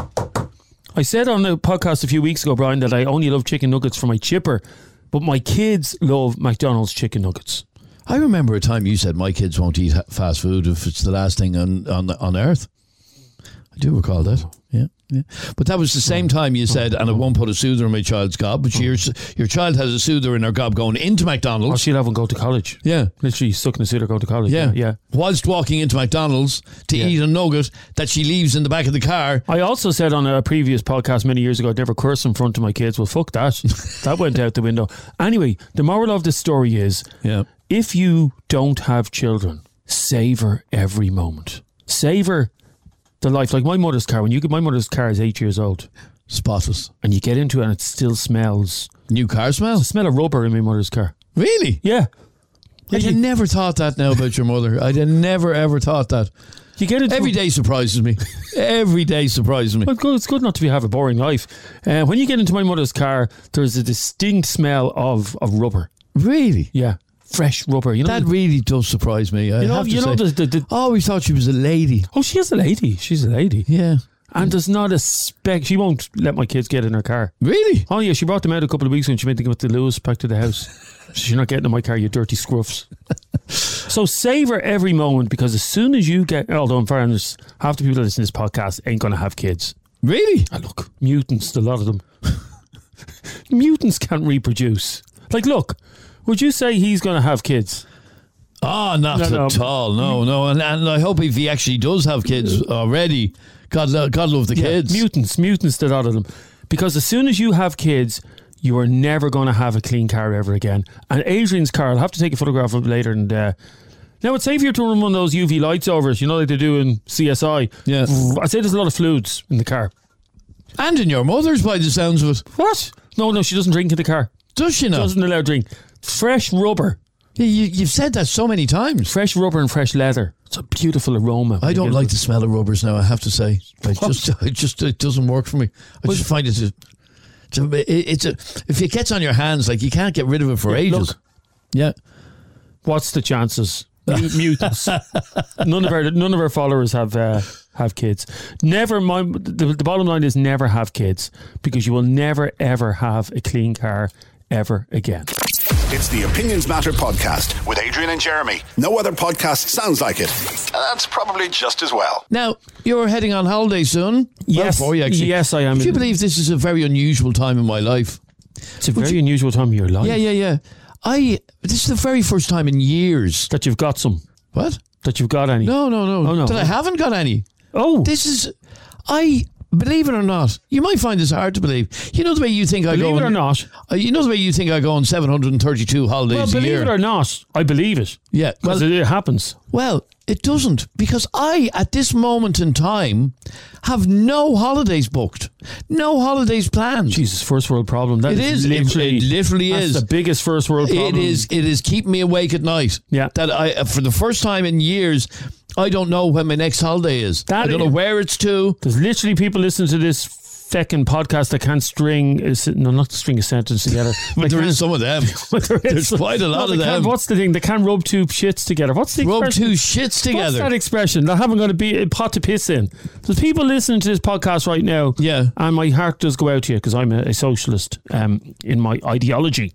I said on the podcast a few weeks ago, Brian, that I only love chicken nuggets for my chipper, but my kids love McDonald's chicken nuggets. I remember a time you said my kids won't eat fast food if it's the last thing on on, on earth. I do recall that. Yeah, yeah. But that was the same time you said, and I won't put a soother in my child's gob, but your your child has a soother in her gob going into McDonald's. Oh, she'll have one go to college. Yeah. Literally sucking a soother going to college. Yeah. Yeah. yeah. Whilst walking into McDonald's to yeah. eat a nugget that she leaves in the back of the car. I also said on a previous podcast many years ago, I'd never curse in front of my kids. Well, fuck that. That went out the window. Anyway, the moral of the story is, yeah. if you don't have children, savour every moment. Savour the life. Like my mother's car, when you get my mother's car is eight years old. Spotless. And you get into it and it still smells. New car smell? The smell of rubber in my mother's car. Really? Yeah. I'd have never thought that now about your mother. I'd have never ever thought that. You get into Every day surprises me. Every day surprises me. Well, good, it's good not to be, have a boring life. Uh, when you get into my mother's car, there's a distinct smell of, of rubber. Really? Yeah. Fresh rubber. You know that really does surprise me. I you know, have to you say. know the, the, the, I always thought she was a lady. Oh, she is a lady. She's a lady. Yeah. And there's not a speck. She won't let my kids get in her car. Really? Oh, yeah. She brought them out a couple of weeks when she made them with the Lewis back to the house. So you're not getting in my car, you dirty scruffs. So savour every moment, because as soon as you get... Although in fairness, half the people that listen to this podcast ain't going to have kids. Really? Oh, look, mutants, a lot of them. Mutants can't reproduce. Like, look, would you say he's going to have kids? Oh, not no, at no. all. No, no. And, and I hope if he actually does have kids already, God, lo- God love the yeah, kids. Mutants, mutants, a lot of them. Because as soon as you have kids, you are never going to have a clean car ever again. And Adrian's car, I'll have to take a photograph of it later. And uh, now it's safer to run one of those U V lights over it, you know, like they do in C S I. Yeah. I'd say there's a lot of fluids in the car. And in your mother's, by the sounds of it. What? No, no, she doesn't drink in the car. Does she not? Doesn't allow drink. Fresh rubber. Yeah, you, you've said that so many times. Fresh rubber and fresh leather. It's a beautiful aroma. I don't like the smell of rubbers now, I have to say. I just, I just, it doesn't work for me. I just find it, a, it's, a, it's a, if it gets on your hands, like you can't get rid of it for yeah, ages. Look, yeah. What's the chances? Mutants. none of our none of our followers have uh, have kids. Never mind. The, the bottom line is never have kids, because you will never ever have a clean car ever again. It's the Opinions Matter podcast with Adrian and Jeremy. No other podcast sounds like it. And that's probably just as well. Now, you're heading on holiday soon. Yes. Well, for you, actually. Yes, I am. Do you believe this is a very unusual time in my life? It's a very you, unusual time in your life. Yeah, yeah, yeah. I. This is the very first time in years that you've got some. What? That you've got any? No, no, no. Oh, no. That I haven't got any. Oh. This is... I... Believe it or not, you might find this hard to believe. You know the way you think I believe go... Believe it on, or not. Uh, you know the way you think I go on seven hundred thirty-two holidays well, a year. Believe it or not, I believe it. Yeah. Because well, it happens. Well, it doesn't. Because I, at this moment in time, have no holidays booked. No holidays planned. Jesus, first world problem. That it is. is. Literally, it, it literally that's is. the biggest first world problem. It is. It is keeping me awake at night. Yeah. That I, for the first time in years... I don't know when my next holiday is. That I don't is, know where it's to. There's literally people listening to this feckin' podcast that can't string, no, not string a sentence together. But there is some of them. there There's is. quite a lot no, of them. What's the thing? They can't rub two shits together. What's the rub expression? two shits together. What's that expression? They haven't got to be a pot to piss in. There's people listening to this podcast right now. Yeah. And my heart does go out to you, because I'm a, a socialist um, in my ideology.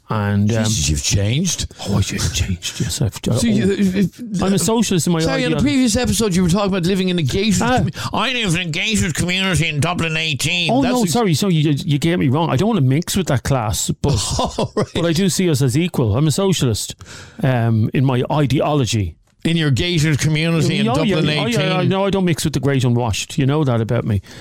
And um, Jesus, you've changed. Oh, I've changed. Yes, I've. So you, oh, I'm a socialist in my. Sorry, ideology. in a previous episode, you were talking about living in a gated. Ah. commu- I live in a gated community in Dublin eighteen. Oh That's no, ex- sorry, sorry, you, you get me wrong. I don't want to mix with that class, but Oh, right. but I do see us as equal. I'm a socialist um, in my ideology. In your gated community in Oh, Dublin yeah, oh, eighteen. yeah, no, I don't mix with the great unwashed. You know that about me.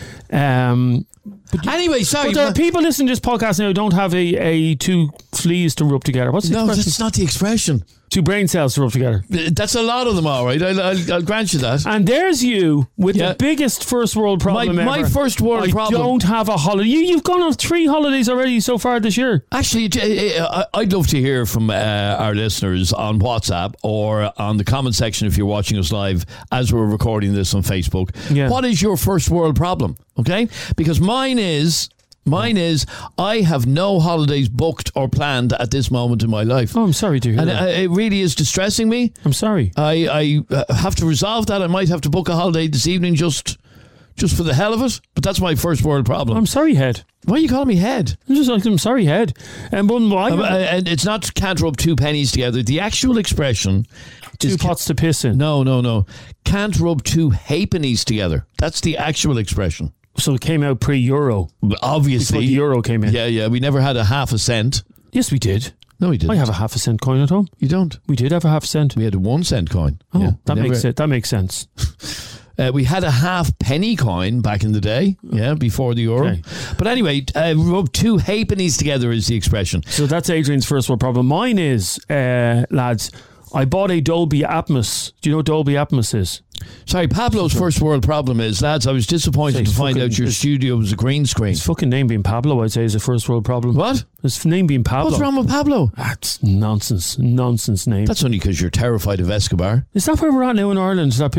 Um, Anyway, sorry. but there are but- people listening to this podcast now who don't have a, a two fleas to rub together. What's the no, expression? that's not the expression. Two brain cells to rub together. That's a lot of them, all right. I'll, I'll, I'll grant you that. And there's you with Yeah. the biggest first world problem My- my ever. first world I problem- don't have a holiday. You, you've gone on three holidays already so far this year. Actually, uh, uh, I'd love to hear from uh, our listeners on WhatsApp or on the comment section if you're watching us live as we're recording this on Facebook. Yeah. What is your first world problem? Okay? Because mine is... Mine is, I have no holidays booked or planned at this moment in my life. Oh, I'm sorry to hear And that. uh, it really is distressing me. I'm sorry. I, I uh, have to resolve that. I might have to book a holiday this evening just just for the hell of it. But that's my first world problem. I'm sorry, Head. Why are you calling me head? I'm just like, I'm sorry, Head. And um, I, Uh, and it's not can't rub two pennies together. The actual expression two is pots to piss in. no, no, no. Can't rub two halfpennies together. That's the actual expression. So it came out pre-Euro. But obviously, Before the euro came in. Yeah, yeah. We never had a half a cent. Yes, we did. No, we didn't. I have a half a cent coin at home. You don't. We did have a half a cent. We had a one cent coin. Oh, Yeah, that we makes never- it. That makes sense. Uh, we had a half penny coin back in the day, yeah, before the euro. Okay. But anyway, uh, rub two halfpennies together is the expression. So that's Adrian's first world problem. Mine is, uh, lads, I bought a Dolby Atmos. Do you know what Dolby Atmos is? Sorry, Pablo's first world problem is, lads, I was disappointed It's to find fucking- out your it's- studio was a green screen. His fucking name being Pablo, I'd say, is a first world problem. What? His name being Pablo. What's wrong with Pablo? That's nonsense. Nonsense name. That's only because you're terrified of Escobar. Is that where we're at now in Ireland? Is that,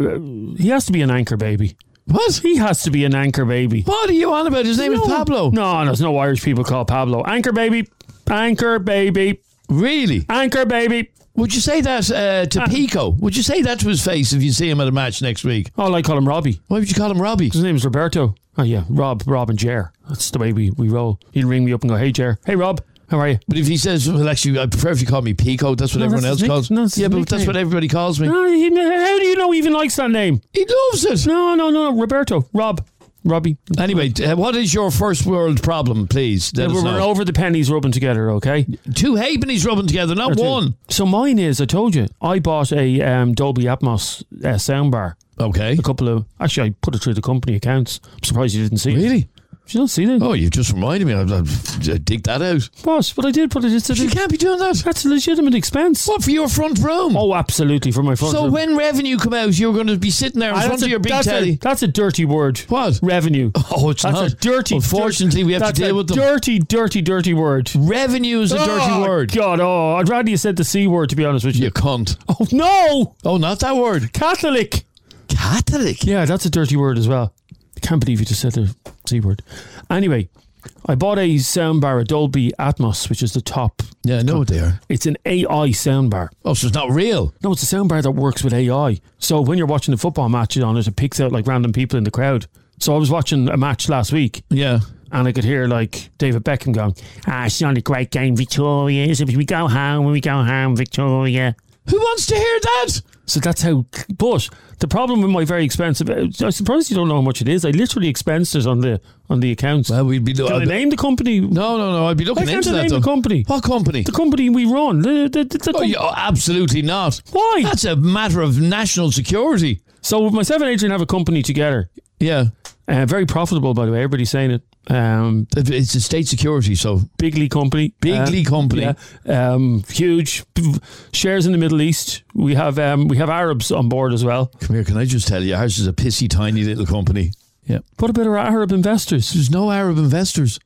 uh, he has to be an anchor baby. What? He has to be an anchor baby. What are you on about? His name no. is Pablo. No, there's no Irish people called Pablo. Anchor baby. Anchor baby. Really? Anchor baby. Would you say that uh, to Ah. Pico? Would you say that to his face if you see him at a match next week? Oh, I call him Robbie. Why would you call him Robbie? His name's Roberto. Oh, yeah. Rob, Rob and Jer. That's the way we, we roll. He'll ring me up and go, hey, Jer. Hey, Rob. How are you? But if he says, well, actually, I prefer if you call me Pico. That's what No, everyone that's else his calls nick- no, that's Yeah, his but that's nickname. what everybody calls me. No, he, how do you know he even likes that name? He loves it. No, no, no. Roberto. Rob. Robbie. Anyway, uh, what is your first world problem, please? Let Yeah, us we're, we're know. over the pennies rubbing together, okay? Two halfpennies rubbing together, not Or two. one. So mine is, I told you, I bought a um, Dolby Atmos uh, soundbar. Okay. A couple of, actually, I put it through the company accounts. I'm surprised you didn't see it. Really? Did you not see that? Oh, you've just reminded me. I'll, I'll dig that out. What? But I did put it. It's a, You can't be doing that. that's a legitimate expense. What, for your front room? Oh, absolutely, for my front so room. when revenue come out, you're going to be sitting there in Ah, front that's of a- your big that's telly. A, that's a dirty word. What? Revenue. Oh, it's that's not. a dirty. Unfortunately, we have to that's deal a with them. Dirty, dirty, dirty word. Revenue is a dirty Oh, word. God, oh, I'd rather you said the C word, to be honest with you. You cunt. Oh, no! Oh, not that word. Catholic. Catholic. Yeah, that's a dirty word as well. I can't believe you just said the C word. Anyway, I bought a soundbar, a Dolby Atmos, which is the top. Yeah, I know what they are. It's an A I soundbar. Oh, so it's not real. No, it's a soundbar that works with A I. So when you're watching a football match on it, it picks out like random people in the crowd. So I was watching a match last week. Yeah. And I could hear like David Beckham going, ah, it's not a great game, Victoria. Is it? We go home when we go home, Victoria. Who wants to hear that? So that's how. But the problem with my very expensive, I suppose you don't know how much it is. I literally expensed it on the on the accounts. Well, we'd be. Can I Uh, name the company? no, no, no. I'd be looking Why can't into I that. name though. the company? What company? The company we run. The, the, the, the Oh, com- yeah, oh, absolutely not. Why? That's a matter of national security. So myself and Adrian have a company together. Yeah. Uh, very profitable, by the way. Everybody's saying it. Um, It's a state security, so. Bigly company. Bigly Uh, company. Yeah. Um, huge p- shares in the Middle East. We have um, we have Arabs on board as well. Come here, can I just tell you, ours is a pissy tiny little company. Yeah. What about our Arab investors? There's no Arab investors.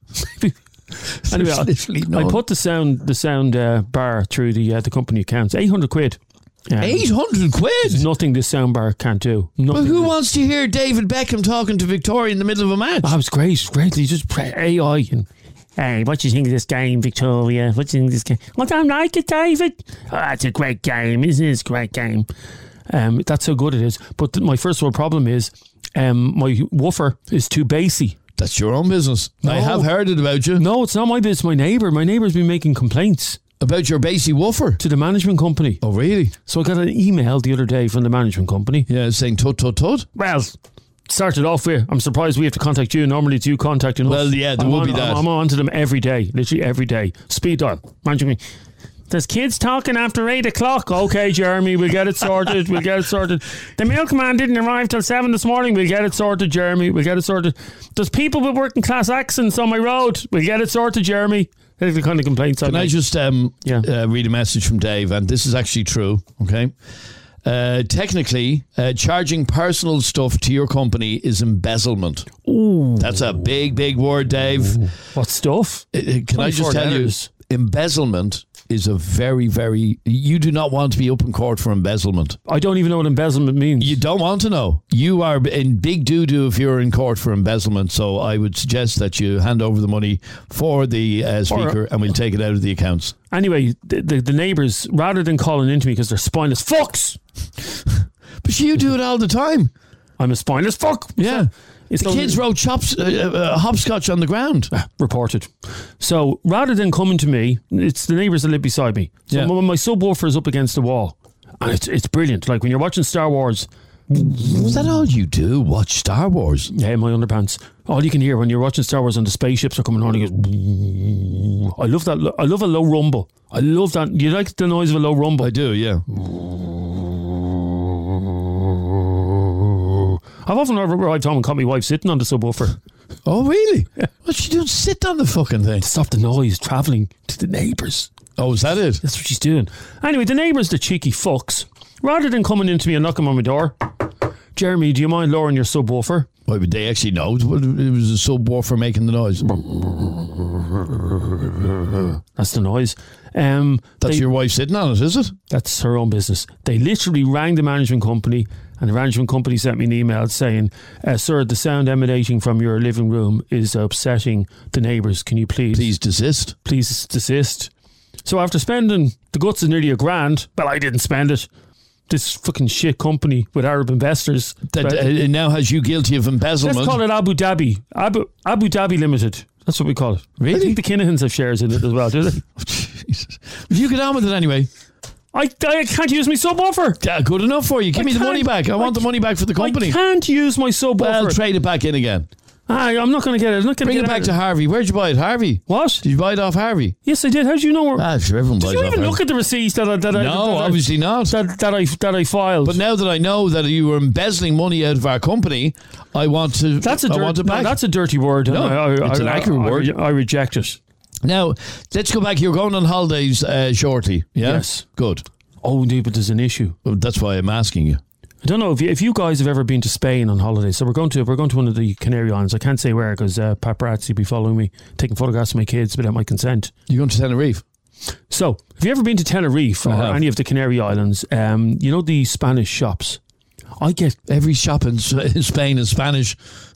Anyway, There's I, literally I none. put the sound the sound uh, bar through the uh, the company accounts. Eight hundred quid. Um, eight hundred quid? There's nothing this sound bar can't do. Nothing. Well, who wants to hear David Beckham talking to Victoria in the middle of a match? Oh, it was great. It was great. He just pre- A I and. Hey, what do you think of this game, Victoria? What do you think of this game? I don't like it, David. Oh, it's a great game, isn't it? It's a great game. Um, that's how good it is. But th- my first world problem is um, my woofer is too bassy. That's your own business. No. I have heard it about you. No, it's not my business. My neighbour. My neighbour's been making complaints. About your Basie woofer? To the management company. Oh, really? So I got an email the other day from the management company. Yeah, saying tut, tut, tut. Well, started off with, I'm surprised we have to contact you. Normally it's you contacting us. Well, yeah, there I'm will on, be that. I'm, I'm on to them every day. Literally every day. Speed dial. Management company. There's kids talking after eight o'clock. Okay, Jeremy, we'll get it sorted. We'll get it sorted. The milkman didn't arrive till seven this morning. We'll get it sorted, Jeremy. We'll get it sorted. There's people with working class accents on my road. We'll get it sorted, Jeremy. That's the kind of complaints I Can make. I just um, Yeah. uh, read a message from Dave? And this is actually true, okay? Uh, technically, uh, charging personal stuff to your company is embezzlement. Ooh. That's a big, big word, Dave. What stuff? Uh, uh, Can I just twenty-four tell letters. you, embezzlement is a very, very... You do not want to be up in court for embezzlement. I don't even know what embezzlement means. You don't want to know. You are in big doo-doo if you're in court for embezzlement, so I would suggest that you hand over the money for the uh, speaker and we'll take it out of the accounts. Anyway, the, the, the neighbours, rather than calling into me because they're spineless fucks, But you do it all the time. I'm a spineless fuck. Yeah. It's the only- kids wrote chops, uh, uh, hopscotch on the ground. Reported. So rather than coming to me, it's the neighbours that live beside me. So Yeah. my, my subwoofer is up against the wall. And it's, it's brilliant. Like when you're watching Star Wars, Is that all you do? Watch Star Wars? yeah, in my underpants, all you can hear when you're watching Star Wars and the spaceships are coming on, it goes, I love that. lo- I love a low rumble. I love that. You like the noise of a low rumble? I do, yeah. I've often arrived home and caught my wife sitting on the subwoofer. Oh, really? What's she doing? Sit on the fucking thing. Stop the noise travelling to the neighbours. Oh, is that it? That's what she's doing. Anyway, the neighbours, the cheeky fucks, rather than coming into me and knocking on my door, Jeremy, do you mind lowering your subwoofer? Why would they actually know? It was a subwoofer making the noise. That's the noise. Um, That's they- your wife sitting on it, is it? That's her own business. They literally rang the management company, and the management company sent me an email saying, uh, sir, the sound emanating from your living room is upsetting the neighbours. Can you please, Please desist. please desist? So after spending the guts of nearly a grand, well, I didn't spend it. This fucking shit company with Arab investors. That Right? uh, now has you guilty of embezzlement. Let's call it Abu Dhabi. Abu, Abu Dhabi Limited. That's what we call it. Really? I think the Kinahans have shares in it as well, do they? Jesus. You get on with it anyway. I, I can't use my subwoofer. Yeah, good enough for you. Give I me the can't- money back. I want I the money back for the company. I can't use my subwoofer. Well, trade it back in again. Ah, I'm not going to get it. I'm not going Bring to it get back to Harvey. Where'd you buy it? Harvey? What? Did you buy it off Harvey? Yes, I did. How did you know? Where, Ah, sure, everyone did buys you off even Harvey. look at the receipts that I that I No, that I- obviously not. that, that I that I filed? But now that I know that you were embezzling money out of our company, I want to. that's a I dirt, want it no, back. that's a dirty word. No, I, I, it's I, an accurate I, I, word. I reject it. Now let's go back. You're going on holidays uh, shortly. Yeah? Yes. Good. Oh, no, but there's an issue. Well, that's why I'm asking you. I don't know if you, if you guys have ever been to Spain on holiday. So we're going to we're going to one of the Canary Islands. I can't say where because uh, paparazzi be following me, taking photographs of my kids without my consent. You're going to Tenerife. So, have you ever been to Tenerife or I have. any of the Canary Islands? Um, you know the Spanish shops. I get Every shop in, S- in Spain is Spanish.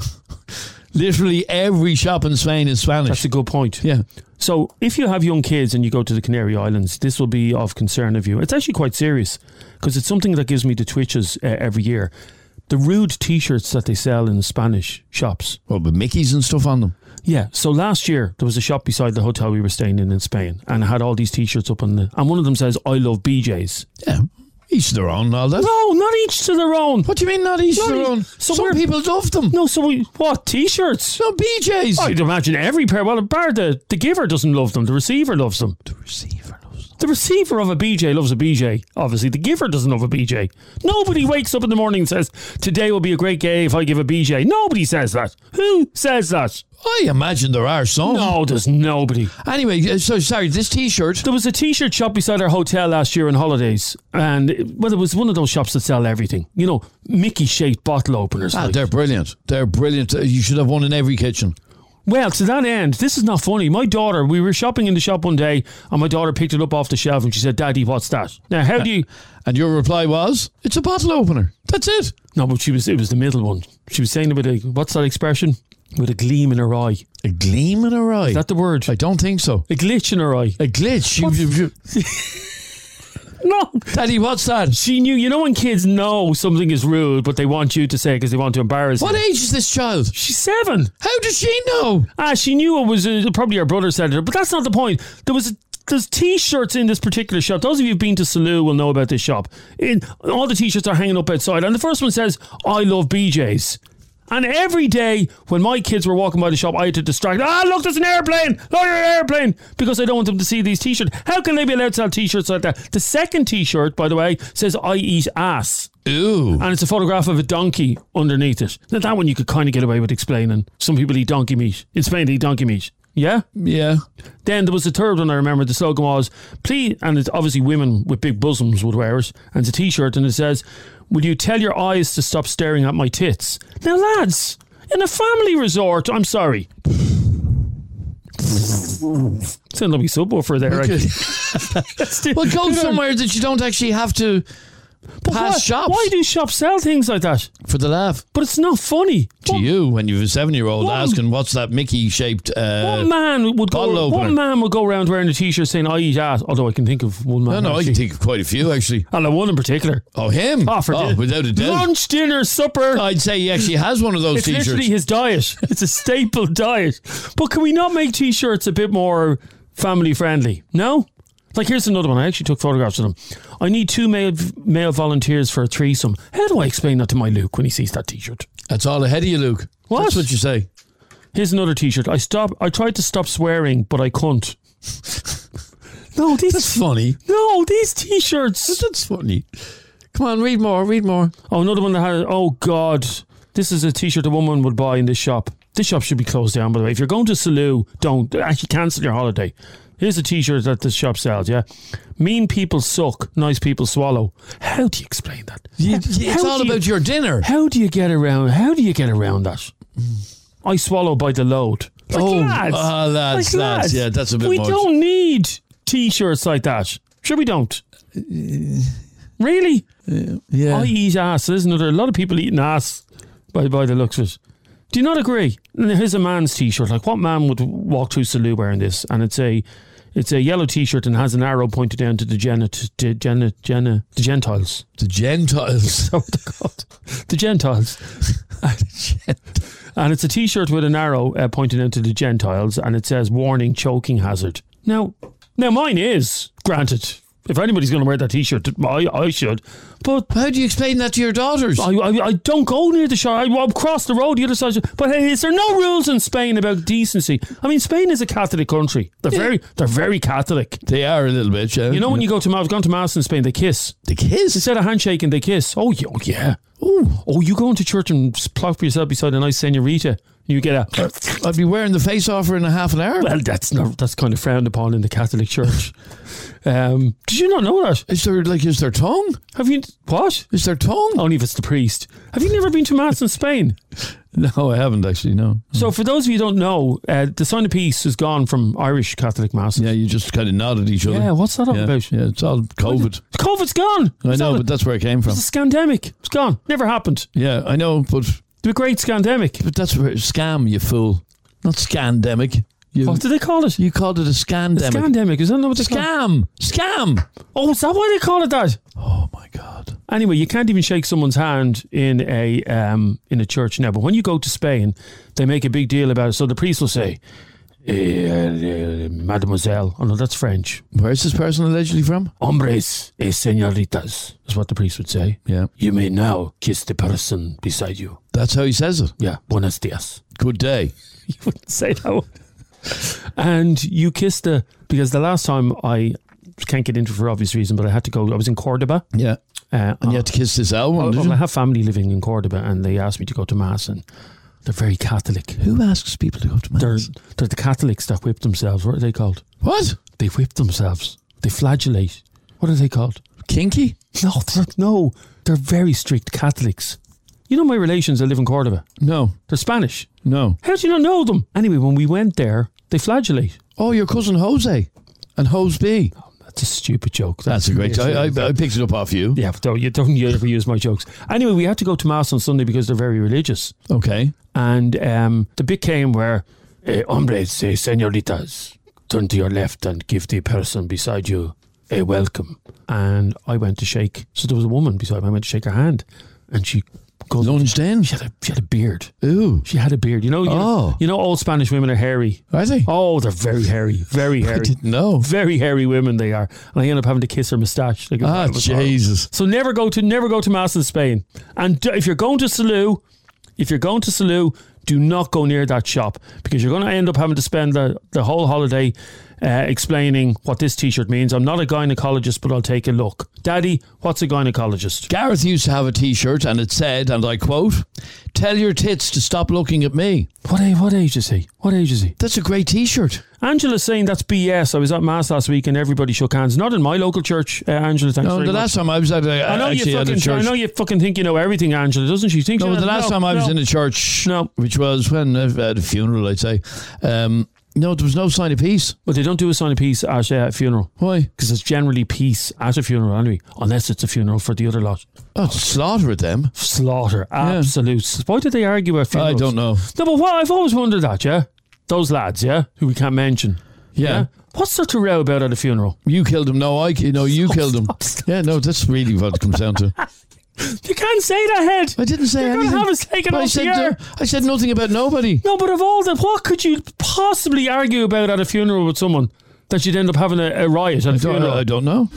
Literally every shop in Spain is Spanish. that's a good point. yeah. So, if you have young kids and you go to the Canary Islands, this will be of concern of you. It's actually quite serious because it's something that gives me the twitches uh, every year. The rude T-shirts that they sell in the Spanish shops. Well, with Mickeys and stuff on them. Yeah. So last year there was a shop beside the hotel we were staying in in Spain, and it had all these T-shirts up on the. And one of them says, "I love B Js." Yeah. Each to their own and all that. No, not each to their own. What do you mean not each Not to their each- own? so Some we're- people love them. No, so we, what T-shirts? No, B Js. I'd imagine every pair. Well, a bar the the giver doesn't love them. The receiver loves them. The receiver knows. The receiver of a B J loves a B J. Obviously, the giver doesn't love a B J. Nobody wakes up in the morning and says, "Today will be a great day if I give a B J." Nobody says that. Who says that? I imagine there are some. No, there's nobody. Anyway, uh, so sorry, this T-shirt. There was a T-shirt shop beside our hotel last year on holidays, and it- well, it was one of those shops that sell everything. You know, Mickey-shaped bottle openers. Ah, like. they're brilliant. They're brilliant. Uh, You should have one in every kitchen. Well, to that end, this is not funny. My daughter, we were shopping in the shop one day, and my daughter picked it up off the shelf, and she said, "Daddy, what's that?" Now, how do you? And your reply was, "It's a bottle opener. That's it." No, but she was. It was the middle one. She was saying about a what's that expression? With a gleam in her eye. A gleam in her eye. Is that the word? I don't think so. A glitch in her eye. A glitch. You, you, you- No. Daddy, what's that? She knew, you know when kids know something is rude, but they want you to say it because they want to embarrass What you. age is this child? She's seven. How does she know? Ah, she knew it was, uh, probably her brother said it, but that's not the point. There was a There's T-shirts in this particular shop. Those of you who've been to Salou will know about this shop. In, all the T-shirts are hanging up outside, and the first one says, I love B J's. And every day when my kids were walking by the shop, I had to distract. Ah, look, there's an airplane! Look, there's an airplane! Because I don't want them to see these T-shirts. How can they be allowed to sell T-shirts like that? The second T-shirt, by the way, says I eat ass. Ooh. And it's a photograph of a donkey underneath it. Now, that one you could kind of get away with explaining. Some people eat donkey meat. In Spain, they eat donkey meat. Yeah? Yeah. Then there was a third one I remember. The slogan was, please, and it's obviously women with big bosoms would wear it, and it's a T-shirt, and it says, will you tell your eyes to stop staring at my tits? Now, lads, in a family resort, I'm sorry. Sound like a subwoofer there. Okay. Well, go somewhere that you don't actually have to But pass why, shops. Why do shops sell things like that? For the laugh. But it's not funny. To What- you, when you have a seven-year-old What- asking, what's that Mickey-shaped... Uh, What man would bottle go? What opener. man would go around wearing a T-shirt saying "I eat ass"? Although I can think of one man. no, no, I actually. can think of quite a few, actually. And one in particular. Oh, him? Oh, for oh dinner. without a doubt. Lunch, dinner, supper. I'd say he actually has one of those It's T-shirts. literally his diet. It's a staple diet. But can we not make T-shirts a bit more family friendly? No? Like, here's another one. I actually took photographs of them. I need two male male volunteers for a threesome. How do I explain that to my Luke when he sees that T-shirt? That's all ahead of you, Luke. What? That's what you say. Here's another T-shirt. I stop. I tried to stop swearing, but I couldn't. No, these. That's funny. No, these T-shirts. That's funny. Come on, read more, read more. Oh, another one that had. Oh God, this is a T-shirt a woman would buy in this shop. This shop should be closed down, by the way. If you're going to Salou, don't actually cancel your holiday. Here's a T-shirt that the shop sells. Yeah, mean people suck, nice people swallow. How do you explain that? You, How- it's how all do you- about your dinner. How do you get around? How do you get around that? I swallow by the load. Like, Oh, lads, ah, lads, like, lads. Yeah, that's a bit We much. don't need T-shirts like that. Sure, we don't. Really? Yeah. I eat ass. There's another. A lot of people eating ass by by the looks of it. Do you not agree? And here's a man's T-shirt. Like, what man would walk through Salou wearing this? And it's a, it's a yellow T-shirt and has an arrow pointed down to the Gen, to Gen, Gen, the Gentiles. The Gentiles. So what they're called. The Gentiles. And it's a T-shirt with an arrow uh, pointing out to the Gentiles, and it says "Warning: Choking Hazard." Now, now mine is granted. If anybody's going to wear that T-shirt, I, I should. But How do you explain that to your daughters? I, I, I don't go near the shop. I walk across the road the other side. But hey, is there no rules in Spain about decency? I mean, Spain is a Catholic country. They're very, they're very Catholic. They are a little bit, yeah. You know, when you go to mass, I've gone to mass in Spain. They kiss. The kiss? Instead of handshaking, they kiss. Oh, yeah. Oh, yeah. Oh, oh, you go into church and plop yourself beside a nice senorita. You get a. I'd be wearing the face off her in a half an hour. Well, that's not. That's kind of frowned upon in the Catholic Church. Um, did you not know that? Is there, like, is there tongue? Have you what? Is there tongue? Only if it's the priest. Have you never been to mass in Spain? No, I haven't actually, no. So, for those of you who don't know, uh, the sign of peace has gone from Irish Catholic mass. Yeah, you just kind of nod at each other. Yeah, what's that all yeah, about? Yeah, it's all COVID. COVID's gone. I It's know, all- but that's where it came from. It's a scandemic. It's gone. Never happened. Yeah, I know, but The great scandemic. but that's where scam, you fool. Not scandemic. You, What do they call it? you called it a scandemic. Scandemic. Is that not what they call it? Scam. Scam. Oh, is that why they call it that? Oh my God. Anyway, you can't even shake someone's hand in a um, in a church now. But when you go to Spain, they make a big deal about it. So the priest will say, eh, uh, Mademoiselle. Oh no, that's French. Where's this person allegedly from? Hombres y señoritas is what the priest would say. Yeah. You may now kiss the person beside you. That's how he says it. Yeah, buenos dias. Good day. You wouldn't say that. And you kiss the, because the last time I can't get into it for obvious reason, but I had to go, I was in Cordoba. Yeah. Uh, And you had to kiss this L one, I, did you? I have family living in Cordoba, and they asked me to go to mass, and they're very Catholic. Who asks people to go to mass? They're they're the Catholics that whip themselves. What are they called? What? They whip themselves. They flagellate. What are they called? Kinky? No, they're, no, they're very strict Catholics. You know my relations that live in Cordoba. No. They're Spanish. No. How do you not know them? Anyway, when we went there, they flagellate. Oh, your cousin Jose and Hose B. That's a stupid joke. That's a great joke. I, I, I picked it up off you. Yeah, but don't you don't you ever use my jokes. Anyway, we had to go to mass on Sunday because they're very religious. Okay. And um, the bit came where, eh, hombres, eh, señoritas, turn to your left and give the person beside you a welcome. And I went to shake. So there was a woman beside me. I went to shake her hand. And she goes... Lunged in? She had a, she had a beard. Ooh. She had a beard. You know, you, Oh. know, you know old Spanish women are hairy. Are they? Oh, they're very hairy. Very hairy. I didn't know. Very hairy women they are. And I ended up having to kiss her moustache. Like, Ah, it was horrible. Jesus. So never go to never go to Mass in Spain. And d- if you're going to Salou, if you're going to Salou, do not go near that shop, because you're going to end up having to spend the, the whole holiday uh, explaining what this T-shirt means. I'm not a gynecologist, but I'll take a look. Daddy, what's a gynecologist? Gareth used to have a T-shirt and it said, and I quote, "Tell your tits to stop looking at me." What age, what age is he? What age is he? That's a great T-shirt. Angela's saying that's B S. I was at Mass last week and everybody shook hands. Not in my local church, uh, Angela. Thanks No, very the much. last time I was at a, I know actually you at a fucking. church. I know you fucking think you know everything, Angela, doesn't she? Think No, she, the last time I was no. in a church, No. which was when uh, at a funeral, I'd say. Um, no, there was no sign of peace. But they don't do a sign of peace at a funeral. Why? Because it's generally peace at a funeral anyway, unless it's a funeral for the other lot. Oh, slaughter at them. Slaughter, absolute. Why did they argue at funerals? I don't know. No, but what I've always wondered that, yeah, those lads, yeah, who we can't mention, Yeah. what's there to row about at a funeral? You killed him. No, I. No, you killed him. Yeah, no, that's really what it comes down to. You can't say that, head. I didn't say You're anything. gonna have us taken I off said the air. no- I said nothing about nobody. No, but of all that, what could you possibly argue about at a funeral with someone that you'd end up having a, a riot at a I don't, funeral? I don't know.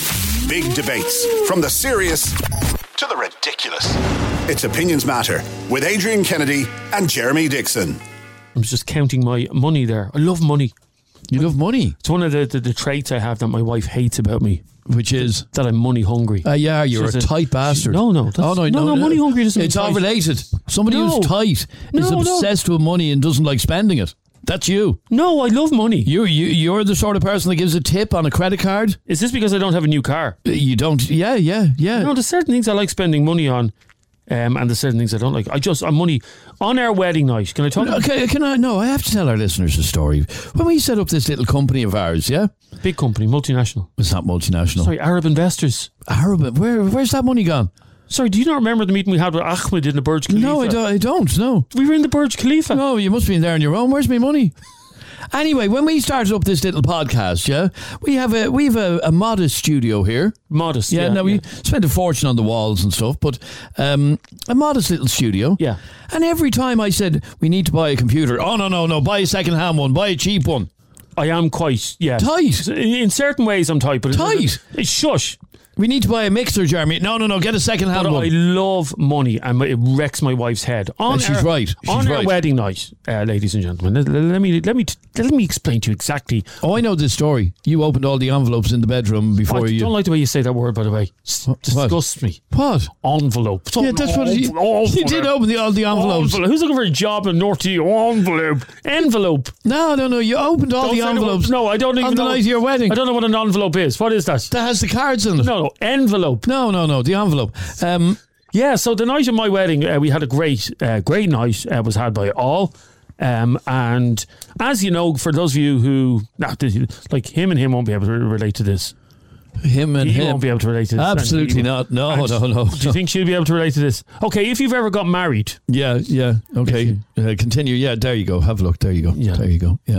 Big debates, from the serious to the ridiculous. It's Opinions Matter with Adrian Kennedy and Jeremy Dixon. I was just counting my money there. I love money. You love money, It's one of the, the, the traits I have that my wife hates about me, which is. that I'm money hungry. Uh, yeah, you're She's a a- tight bastard. No, no, that's- oh, no, no, no, money hungry doesn't mean It's all tight. related. Somebody No. who's tight is No, no. obsessed with money and doesn't like spending it. That's you. No, I love money. You, you, you're the sort of person that gives a tip on a credit card. Is this because I don't have a new car? You don't. Yeah, yeah, yeah. No, there's certain things I like spending money on, um, and there's certain things I don't like. I just, I'm money. On our wedding night, can I talk about Okay, can I? No, I have to tell our listeners a story. When we set up this little company of ours, yeah, big company, multinational? it's not multinational. Sorry, Arab investors. Arab. Where, where's that money gone? Sorry, do you not remember the meeting we had with Ahmed in the Burj Khalifa? No, I don't. I don't. No, We were in the Burj Khalifa. no. You must be in there on your own. Where's my money? Anyway, when we started up this little podcast, yeah, we have a we have a, a modest studio here. Modest. Yeah, Yeah, now we yeah. spent a fortune on the walls and stuff, but um, a modest little studio. Yeah. And every time I said we need to buy a computer, oh no no no, buy a second hand one, buy a cheap one. I am quite, yeah. Tight. In in certain ways, I'm tight, but Tight. It's, it's shush. We need to buy a mixer, Jeremy. No no no, get a second hand But one. I love money, and it wrecks my wife's head. On And she's our, right. She's on our right. wedding night, uh, ladies and gentlemen, let, let me let me let me explain to you exactly. Oh, I know this story. You opened all the envelopes in the bedroom before I you. don't like the way you say that word, by the way. It What? disgusts me. What? Envelope. Yeah, that's what you, you did open the, all the envelopes. Envelope. Who's looking for a job in North T? Envelope. Envelope. No, no, no. You opened all Don't the say the envelopes. word- No, I don't even on the know. night of your wedding. I don't know what an envelope is. What is that? That has the cards in it. No, no, envelope. no, no, no. The envelope. Um, Yeah, so the night of my wedding, uh, we had a great, uh, great night. Uh, was had by all, um, and as you know, for those of you who, nah, this- like him and him won't be able to relate to this. him and He him. won't be able to relate to this. Absolutely And he- not. No, and no, no. Do you think she'll be able to relate to this? Okay, if you've ever got married, Yeah, yeah. Okay. Uh, continue. Yeah, there you go. Have a look. There you go. Yeah. There you go. Yeah.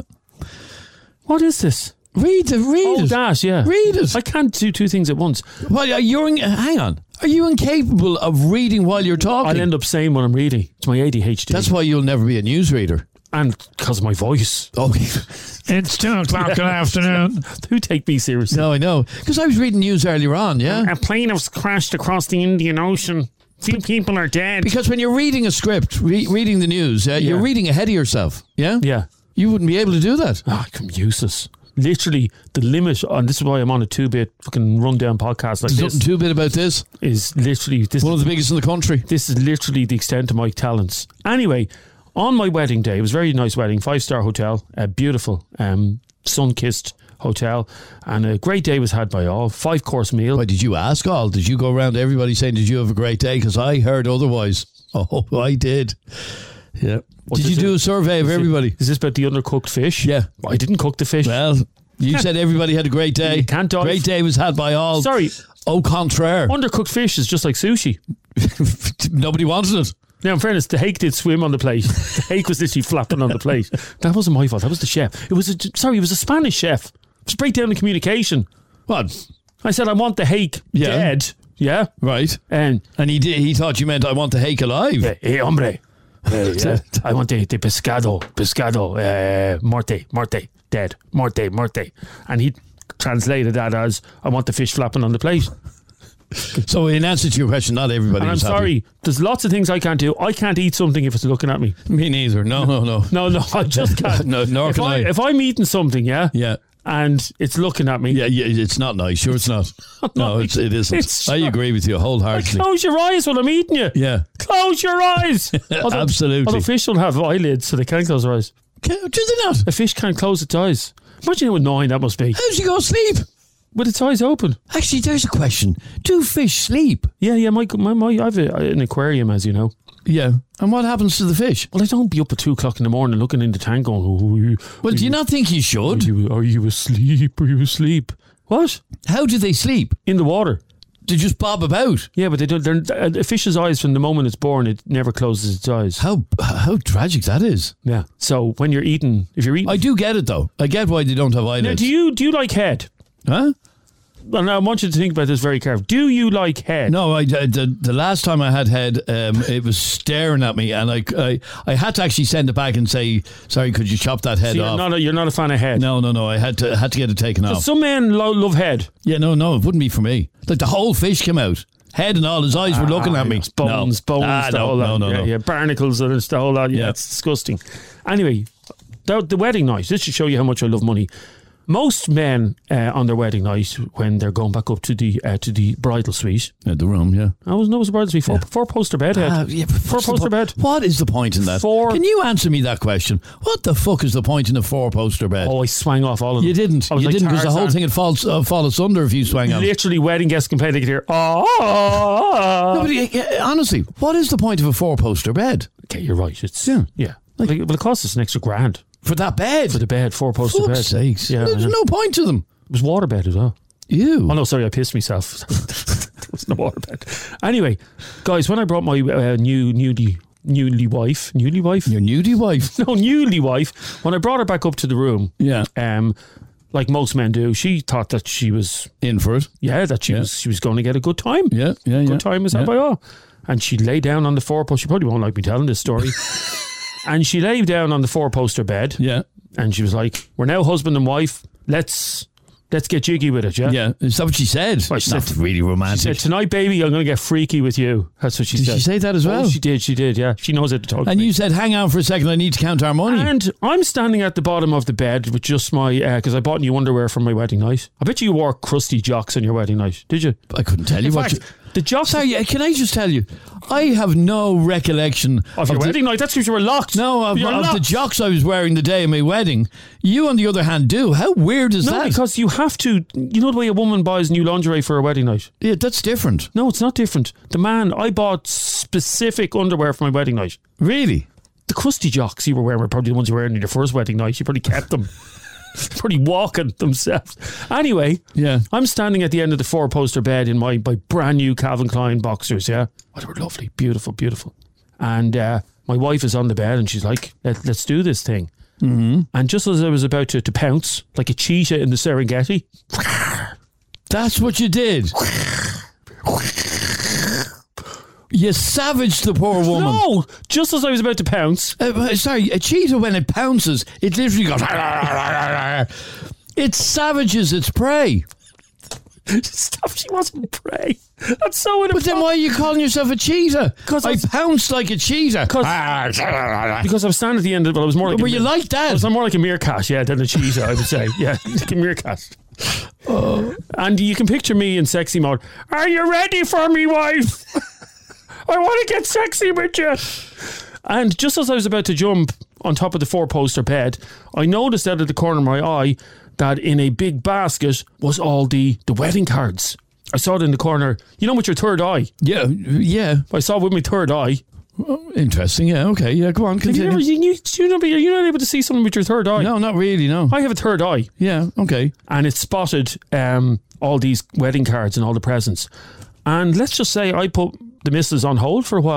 what is this? Read it. Read Oh, it. that, yeah. Read it. I can't do two things at once. Well, are you in, hang on. Are you incapable of reading while you're talking? I'll end up saying what I'm reading. It's my A D H D. That's why you'll never be a newsreader. And because of my voice. Okay. It's two o'clock in the afternoon. Who take me seriously? No, I know. Because I was reading news earlier on, yeah? A plane has crashed across the Indian Ocean. Few people are dead. Because when you're reading a script, re- reading the news, uh, you're Yeah. reading ahead of yourself, yeah? Yeah. You wouldn't be able to do that. Ah, I'm useless. Literally, the limit, and this is why I'm on a two-bit fucking rundown podcast like There's this, nothing too bit about this. is literally, this, One of the biggest in the country. this is literally the extent of my talents. Anyway, on my wedding day, it was a very nice wedding, five-star hotel, a beautiful, um, sun-kissed hotel, and a great day was had by all, five-course meal. Why, did you ask all? Did you go around to everybody saying, did you have a great day? Because I heard otherwise. Oh, I did. Yeah. What did you is do it? a survey of everybody? Is this about the undercooked fish? Yeah. I didn't cook the fish. Well, you said everybody had a great day. You can't dive. Great day was had by all. Sorry. Au contraire. Undercooked fish is just like sushi. Nobody wanted it. Now, in fairness, the hake did swim on the plate. The hake was literally flapping on the plate. That wasn't my fault. That was the chef. It was a sorry. It was a Spanish chef. It was a breakdown in communication. What? I said, I want the hake Yeah. dead. Yeah. Right. And, And he did, he thought you meant I want the hake alive. eh, hey, hombre. Eh, yeah. I want the, the pescado, pescado, uh, morte, morte, dead, morte, morte. And he translated that as, I want the fish flapping on the plate. So in answer to your question, not everybody And I'm was happy. sorry, there's lots of things I can't do. I can't eat something if it's looking at me. Me neither. No, no, no. No, no, I just can't. No, nor if can I. If I'm eating something, yeah, Yeah. and it's looking at me, Yeah, yeah, it's not nice. Sure, it's not. No, it's, it isn't. It's I not. agree with you wholeheartedly. close your eyes when I'm eating you. Yeah. Close your eyes. Although- Absolutely. Although fish don't have eyelids, so they can't close their eyes. Can, do they not? A fish can't close its eyes. Imagine how annoying that must be. How's he go to sleep? With its eyes open. Actually, there's a question. Do fish sleep? Yeah, yeah, my, my, my I have a, an aquarium, as you know. Yeah. And what happens to the fish? Well, I don't be up at two o'clock in the morning looking in the tank going, oh, are you, Well, are do you not think you are should? you, are you asleep? Are you asleep? What? How do they sleep? In the water. They just bob about. Yeah, but they don't. They're, a fish's eyes, from the moment it's born, it never closes its eyes. How how tragic that is. Yeah. So when you're eating, if you're eating, I do get it though. I get why they don't have now, eyelids. do you do you like head? Huh? Well, now I want you to think about this very carefully. Do you like head? No, I, the, the last time I had head, um, it was staring at me, and I, I I had to actually send it back and say, sorry, could you chop that head So you're off? not a, you're not a fan of head. No, no, no. I had to had to get it taken off. Some men lo- love head. Yeah, no, no. It wouldn't be for me. Like the whole fish came out, head and all. His eyes were looking at me. It's bones, no. bones, Ah, the no, whole no, lot. no, yeah, no. yeah, barnacles and the whole lot. Yeah, Yeah. it's disgusting. Anyway, the, the wedding night. This should show you how much I love money. Most men uh, on their wedding night, when they're going back up to the uh, to the bridal suite, Yeah, the room, yeah. I was no, it was a bridal suite, four, four poster bed. Ed. Ah, yeah, but four what's the poster po- bed. What is the point in that? Four- Can you answer me that question? What the fuck is the point in a four-poster bed? Oh, I swang off all of them. you didn't. I You was like didn't because the whole Tarzan. thing would fall, uh, fall asunder if you swang on it. Literally, wedding guests complained they could hear. Oh, No, but, uh, yeah, honestly, what is the point of a four-poster bed? okay, you're right. It's Yeah. yeah. Like, well, it cost us an extra grand For that bed? for the bed, four poster bed. Fuck's sakes. Yeah, I There's know. no point to them. It was water bed as well. You. Oh no, sorry, I pissed myself. There was no water bed. Anyway, guys, when I brought my uh, new newly newly wife, newly wife, Your nudie wife. no newly wife, when I brought her back up to the room, Yeah. um, like most men do, she thought that she was In for it. yeah that she Yeah. was she was going to get a good time. Yeah, yeah, yeah. Good time is had Yeah. by all. And she lay down on the four poster. She probably won't like me telling this story. And she lay down on the four poster bed. Yeah. And she was like, "We're now husband and wife. Let's let's get jiggy with it." Yeah. Yeah. Is that what she said? Well, she Not said- really She romantic. said, "Tonight, baby, I'm going to get freaky with you." That's what she Did said. she say that as well? Oh, she did. She did. Yeah. She knows how to talk. to and me. you said, hang on for a second, I need to count our money. And I'm standing at the bottom of the bed with just my because I bought new underwear for my wedding night. I bet you wore crusty jocks on your wedding night, did you? I couldn't tell you In what fact, you... the jocks Sorry, uh, can I just tell you, I have no recollection of your the- wedding night. That's because you were locked. No, of, You were of the locked. jocks I was wearing the day of my wedding. You, on the other hand, do. How weird is No, that? because you have to. You know the way a woman buys new lingerie for her wedding night. Yeah, that's different. No, it's not different. The man I bought specific underwear for my wedding night. Really? The crusty jocks you were wearing were probably the ones you were wearing in your first wedding night. You probably kept them. Probably walking themselves. Anyway, Yeah. I'm standing at the end of the four poster bed in my, my brand new Calvin Klein boxers. Yeah, oh, they were lovely, beautiful, beautiful. And uh, my wife is on the bed and she's like, Let, "Let's do this thing." Mm-hmm. And just as I was about to, to pounce like a cheetah in the Serengeti, That's what you did. You savaged the poor woman. no, just as I was about to pounce, Uh, sorry, a cheetah, when it pounces, it literally goes... It savages its prey. stop. She wasn't prey. That's so But then inappropriate. why are you calling yourself a cheetah? 'Cause I I was- pounced like a cheetah. Because I was standing at the end of it, I was more like Were a you mere- like I that? was more like a meerkat, yeah, than a cheetah, I would say. Yeah, like a meerkat. And you can picture me in sexy mode. Are you ready for me, wife? I want to get sexy with you. And just as I was about to jump on top of the four poster bed, I noticed out of the corner of my eye that in a big basket was all the, the wedding cards. I saw it in the corner. You know, with your third eye. Yeah, yeah. I saw it with my third eye. Interesting, yeah, okay. Yeah, go on, Have you continue. never, you, you, you not, you're not able to see something with your third eye. No, not really, no. I have a third eye. Yeah, okay. And it spotted um, all these wedding cards and all the presents. And let's just say I put the missus on hold for a while,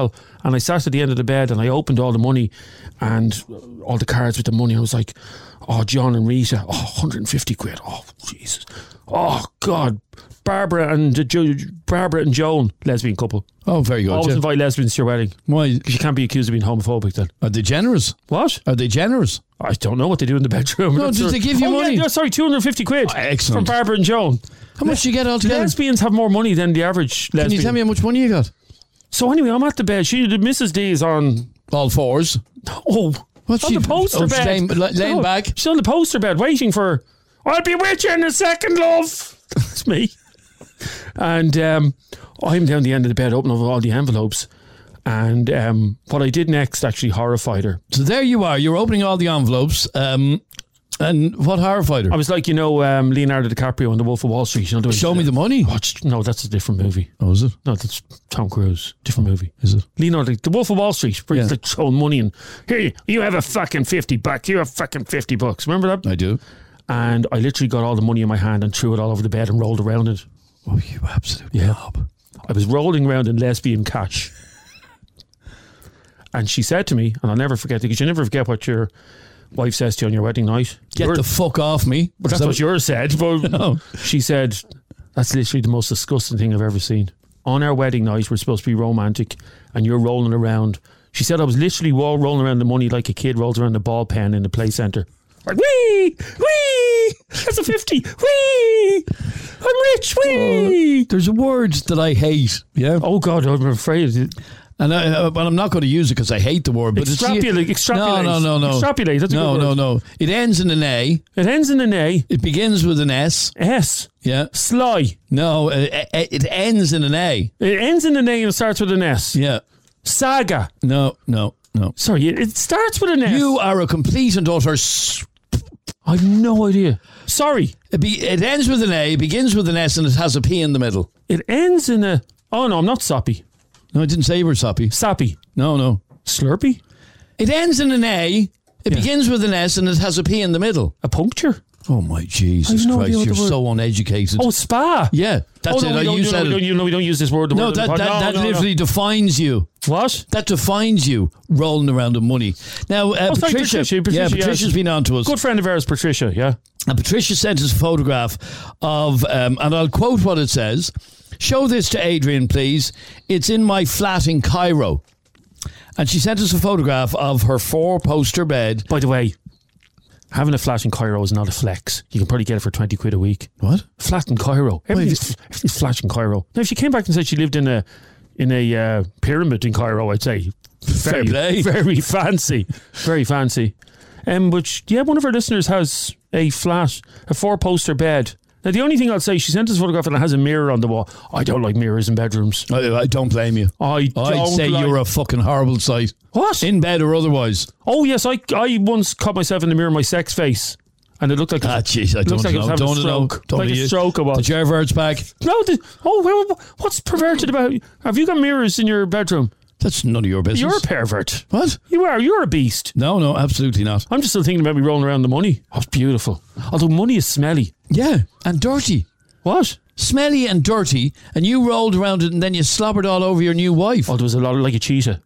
And I sat at the end of the bed and I opened all the money and all the cards with the money. I was like, oh, John and Rita, oh, one hundred fifty quid. Oh, Jesus. Oh, God. Barbara and uh, jo- Barbara and Joan, lesbian couple. Oh, very good. Always yeah. invite lesbians to your wedding. Why? Because you can't be accused of being homophobic then. Are they generous? What? Are they generous? I don't know what they do in the bedroom. No, did they give you oh, money? Yeah, no, sorry, two hundred fifty quid. Oh, excellent. From Barbara and Joan. How much do you get altogether? Lesbians have more money than the average lesbian. Can you tell me how much money you got? So anyway, I'm at the bed. She, the Missus D is on... All fours. Oh, What's on she- the poster oh, she's bed. laying- la- laying Oh, back? She's on the poster bed waiting for... I'll be with you in a second, love. That's me. And um, I'm down the end of the bed opening up all the envelopes. And um, what I did next actually horrified her. So there you are. You're opening all the envelopes. Um, and what horrified her? I was like, you know, um, Leonardo DiCaprio in The Wolf of Wall Street. You know, doing Show me the money. Watch, no, that's a different movie. Oh, is it? No, that's Tom Cruise. Different movie. Is it? Leonardo, The Wolf of Wall Street, where he's Yeah. like showing money and here you, you have a fucking fifty bucks. You have fucking fifty bucks. Remember that? I do. And I literally got all the money in my hand and threw it all over the bed and rolled around it. Oh, you absolute Yeah. knob. I was rolling around in lesbian cash. And she said to me, and I'll never forget it, because you never forget what your wife says to you on your wedding night. Get Your- the fuck off me. But that's Is that what yours said. But No. she said, that's literally the most disgusting thing I've ever seen. On our wedding night, we're supposed to be romantic, and you're rolling around. She said I was literally wall- rolling around the money like a kid rolls around the ball pen in the play centre. Like, wee! Wee! That's a fifty! Wee! I'm rich! Wee! There's a word that I hate. Yeah. Oh, God, I'm afraid. And I, uh, well, I'm not going to use it because I hate the word. But Extrapolate, it's extrapolate. No, no, no, no. Extrapolate, that's a no, good no, word. no. It ends in an A. It ends in an A. It begins with an S. S. Yeah. Sly. No, uh, uh, it ends in an A. It ends in an A and starts with an S. Yeah. Saga. No, no, no. Sorry, it, it starts with an S. You are a complete and utter. S- I've no idea. Sorry. it, be, it ends with an A, begins with an S, and it has a P in the middle. It ends in a... Oh, no, I'm not soppy. No, I didn't say you were soppy. Sappy. No, no. Slurpy. It ends in an A, it begins with an S, and it has a P in the middle. A puncture. Oh, my Jesus I've no Christ. idea what You're the word- so uneducated. Oh, spa. Yeah, that's oh, no, it. we I don't, you no, said we it. don't, you know, we don't use this word. The No, word that, no, that, no, that no, no. literally defines you. What? That defines you, rolling around the money. Now, uh, Oh, sorry, Patricia, Patricia, Patricia, yeah, yes. Patricia's been on to us. Good friend of ours, Patricia, yeah. And Patricia sent us a photograph of, um, and I'll quote what it says. Show this to Adrian, please. It's in my flat in Cairo. And she sent us a photograph of her four-poster bed. By the way, having a flat in Cairo is not a flex. You can probably get it for twenty quid a week. What? Flat in Cairo. Everything's, everything's flat in Cairo. Now, if she came back and said she lived in a in a uh, pyramid in Cairo, I'd say Fair very, play. very fancy. Very fancy. Um, but yeah, one of our listeners has a flat, a four-poster bed. Now, the only thing I'll say, she sent us a photograph and it has a mirror on the wall. I don't like mirrors in bedrooms. I, I don't blame you. I I'd don't say like... you're a fucking horrible sight. What? In bed or otherwise. Oh, yes, I I once caught myself in the mirror, my sex face. And it looked like... Ah, jeez, I it don't looks like know. I was having Don't a know. stroke. Don't Like know a you. stroke I was. The Gervard's back. No, the, oh, well, what's perverted about... Have you got mirrors in your bedroom? That's none of your business. You're a pervert. What? You are. You're a beast. No, no, absolutely not. I'm just still thinking about me rolling around the money. Oh, it's beautiful. Although money is smelly. Yeah, and dirty. What? Smelly and dirty, and you rolled around it and then you slobbered all over your new wife. Oh, there was a lot of, like a cheetah.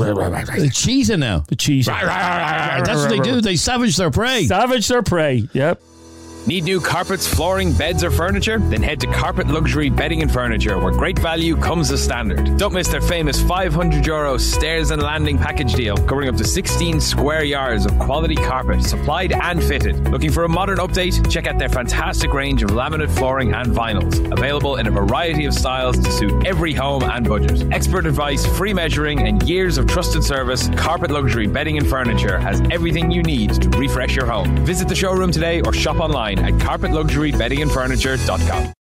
A cheetah now. A cheetah. That's what they do. They savage their prey. Savage their prey. Yep. Need new carpets, flooring, beds, or furniture? Then head to Carpet Luxury Bedding and Furniture, where great value comes as standard. Don't miss their famous five hundred euro stairs and landing package deal, covering up to sixteen square yards of quality carpet, supplied and fitted. Looking for a modern update? Check out their fantastic range of laminate flooring and vinyls, available in a variety of styles to suit every home and budget. Expert advice, free measuring, and years of trusted service, Carpet Luxury Bedding and Furniture has everything you need to refresh your home. Visit the showroom today or shop online at carpet luxury bedding and furniture dot com.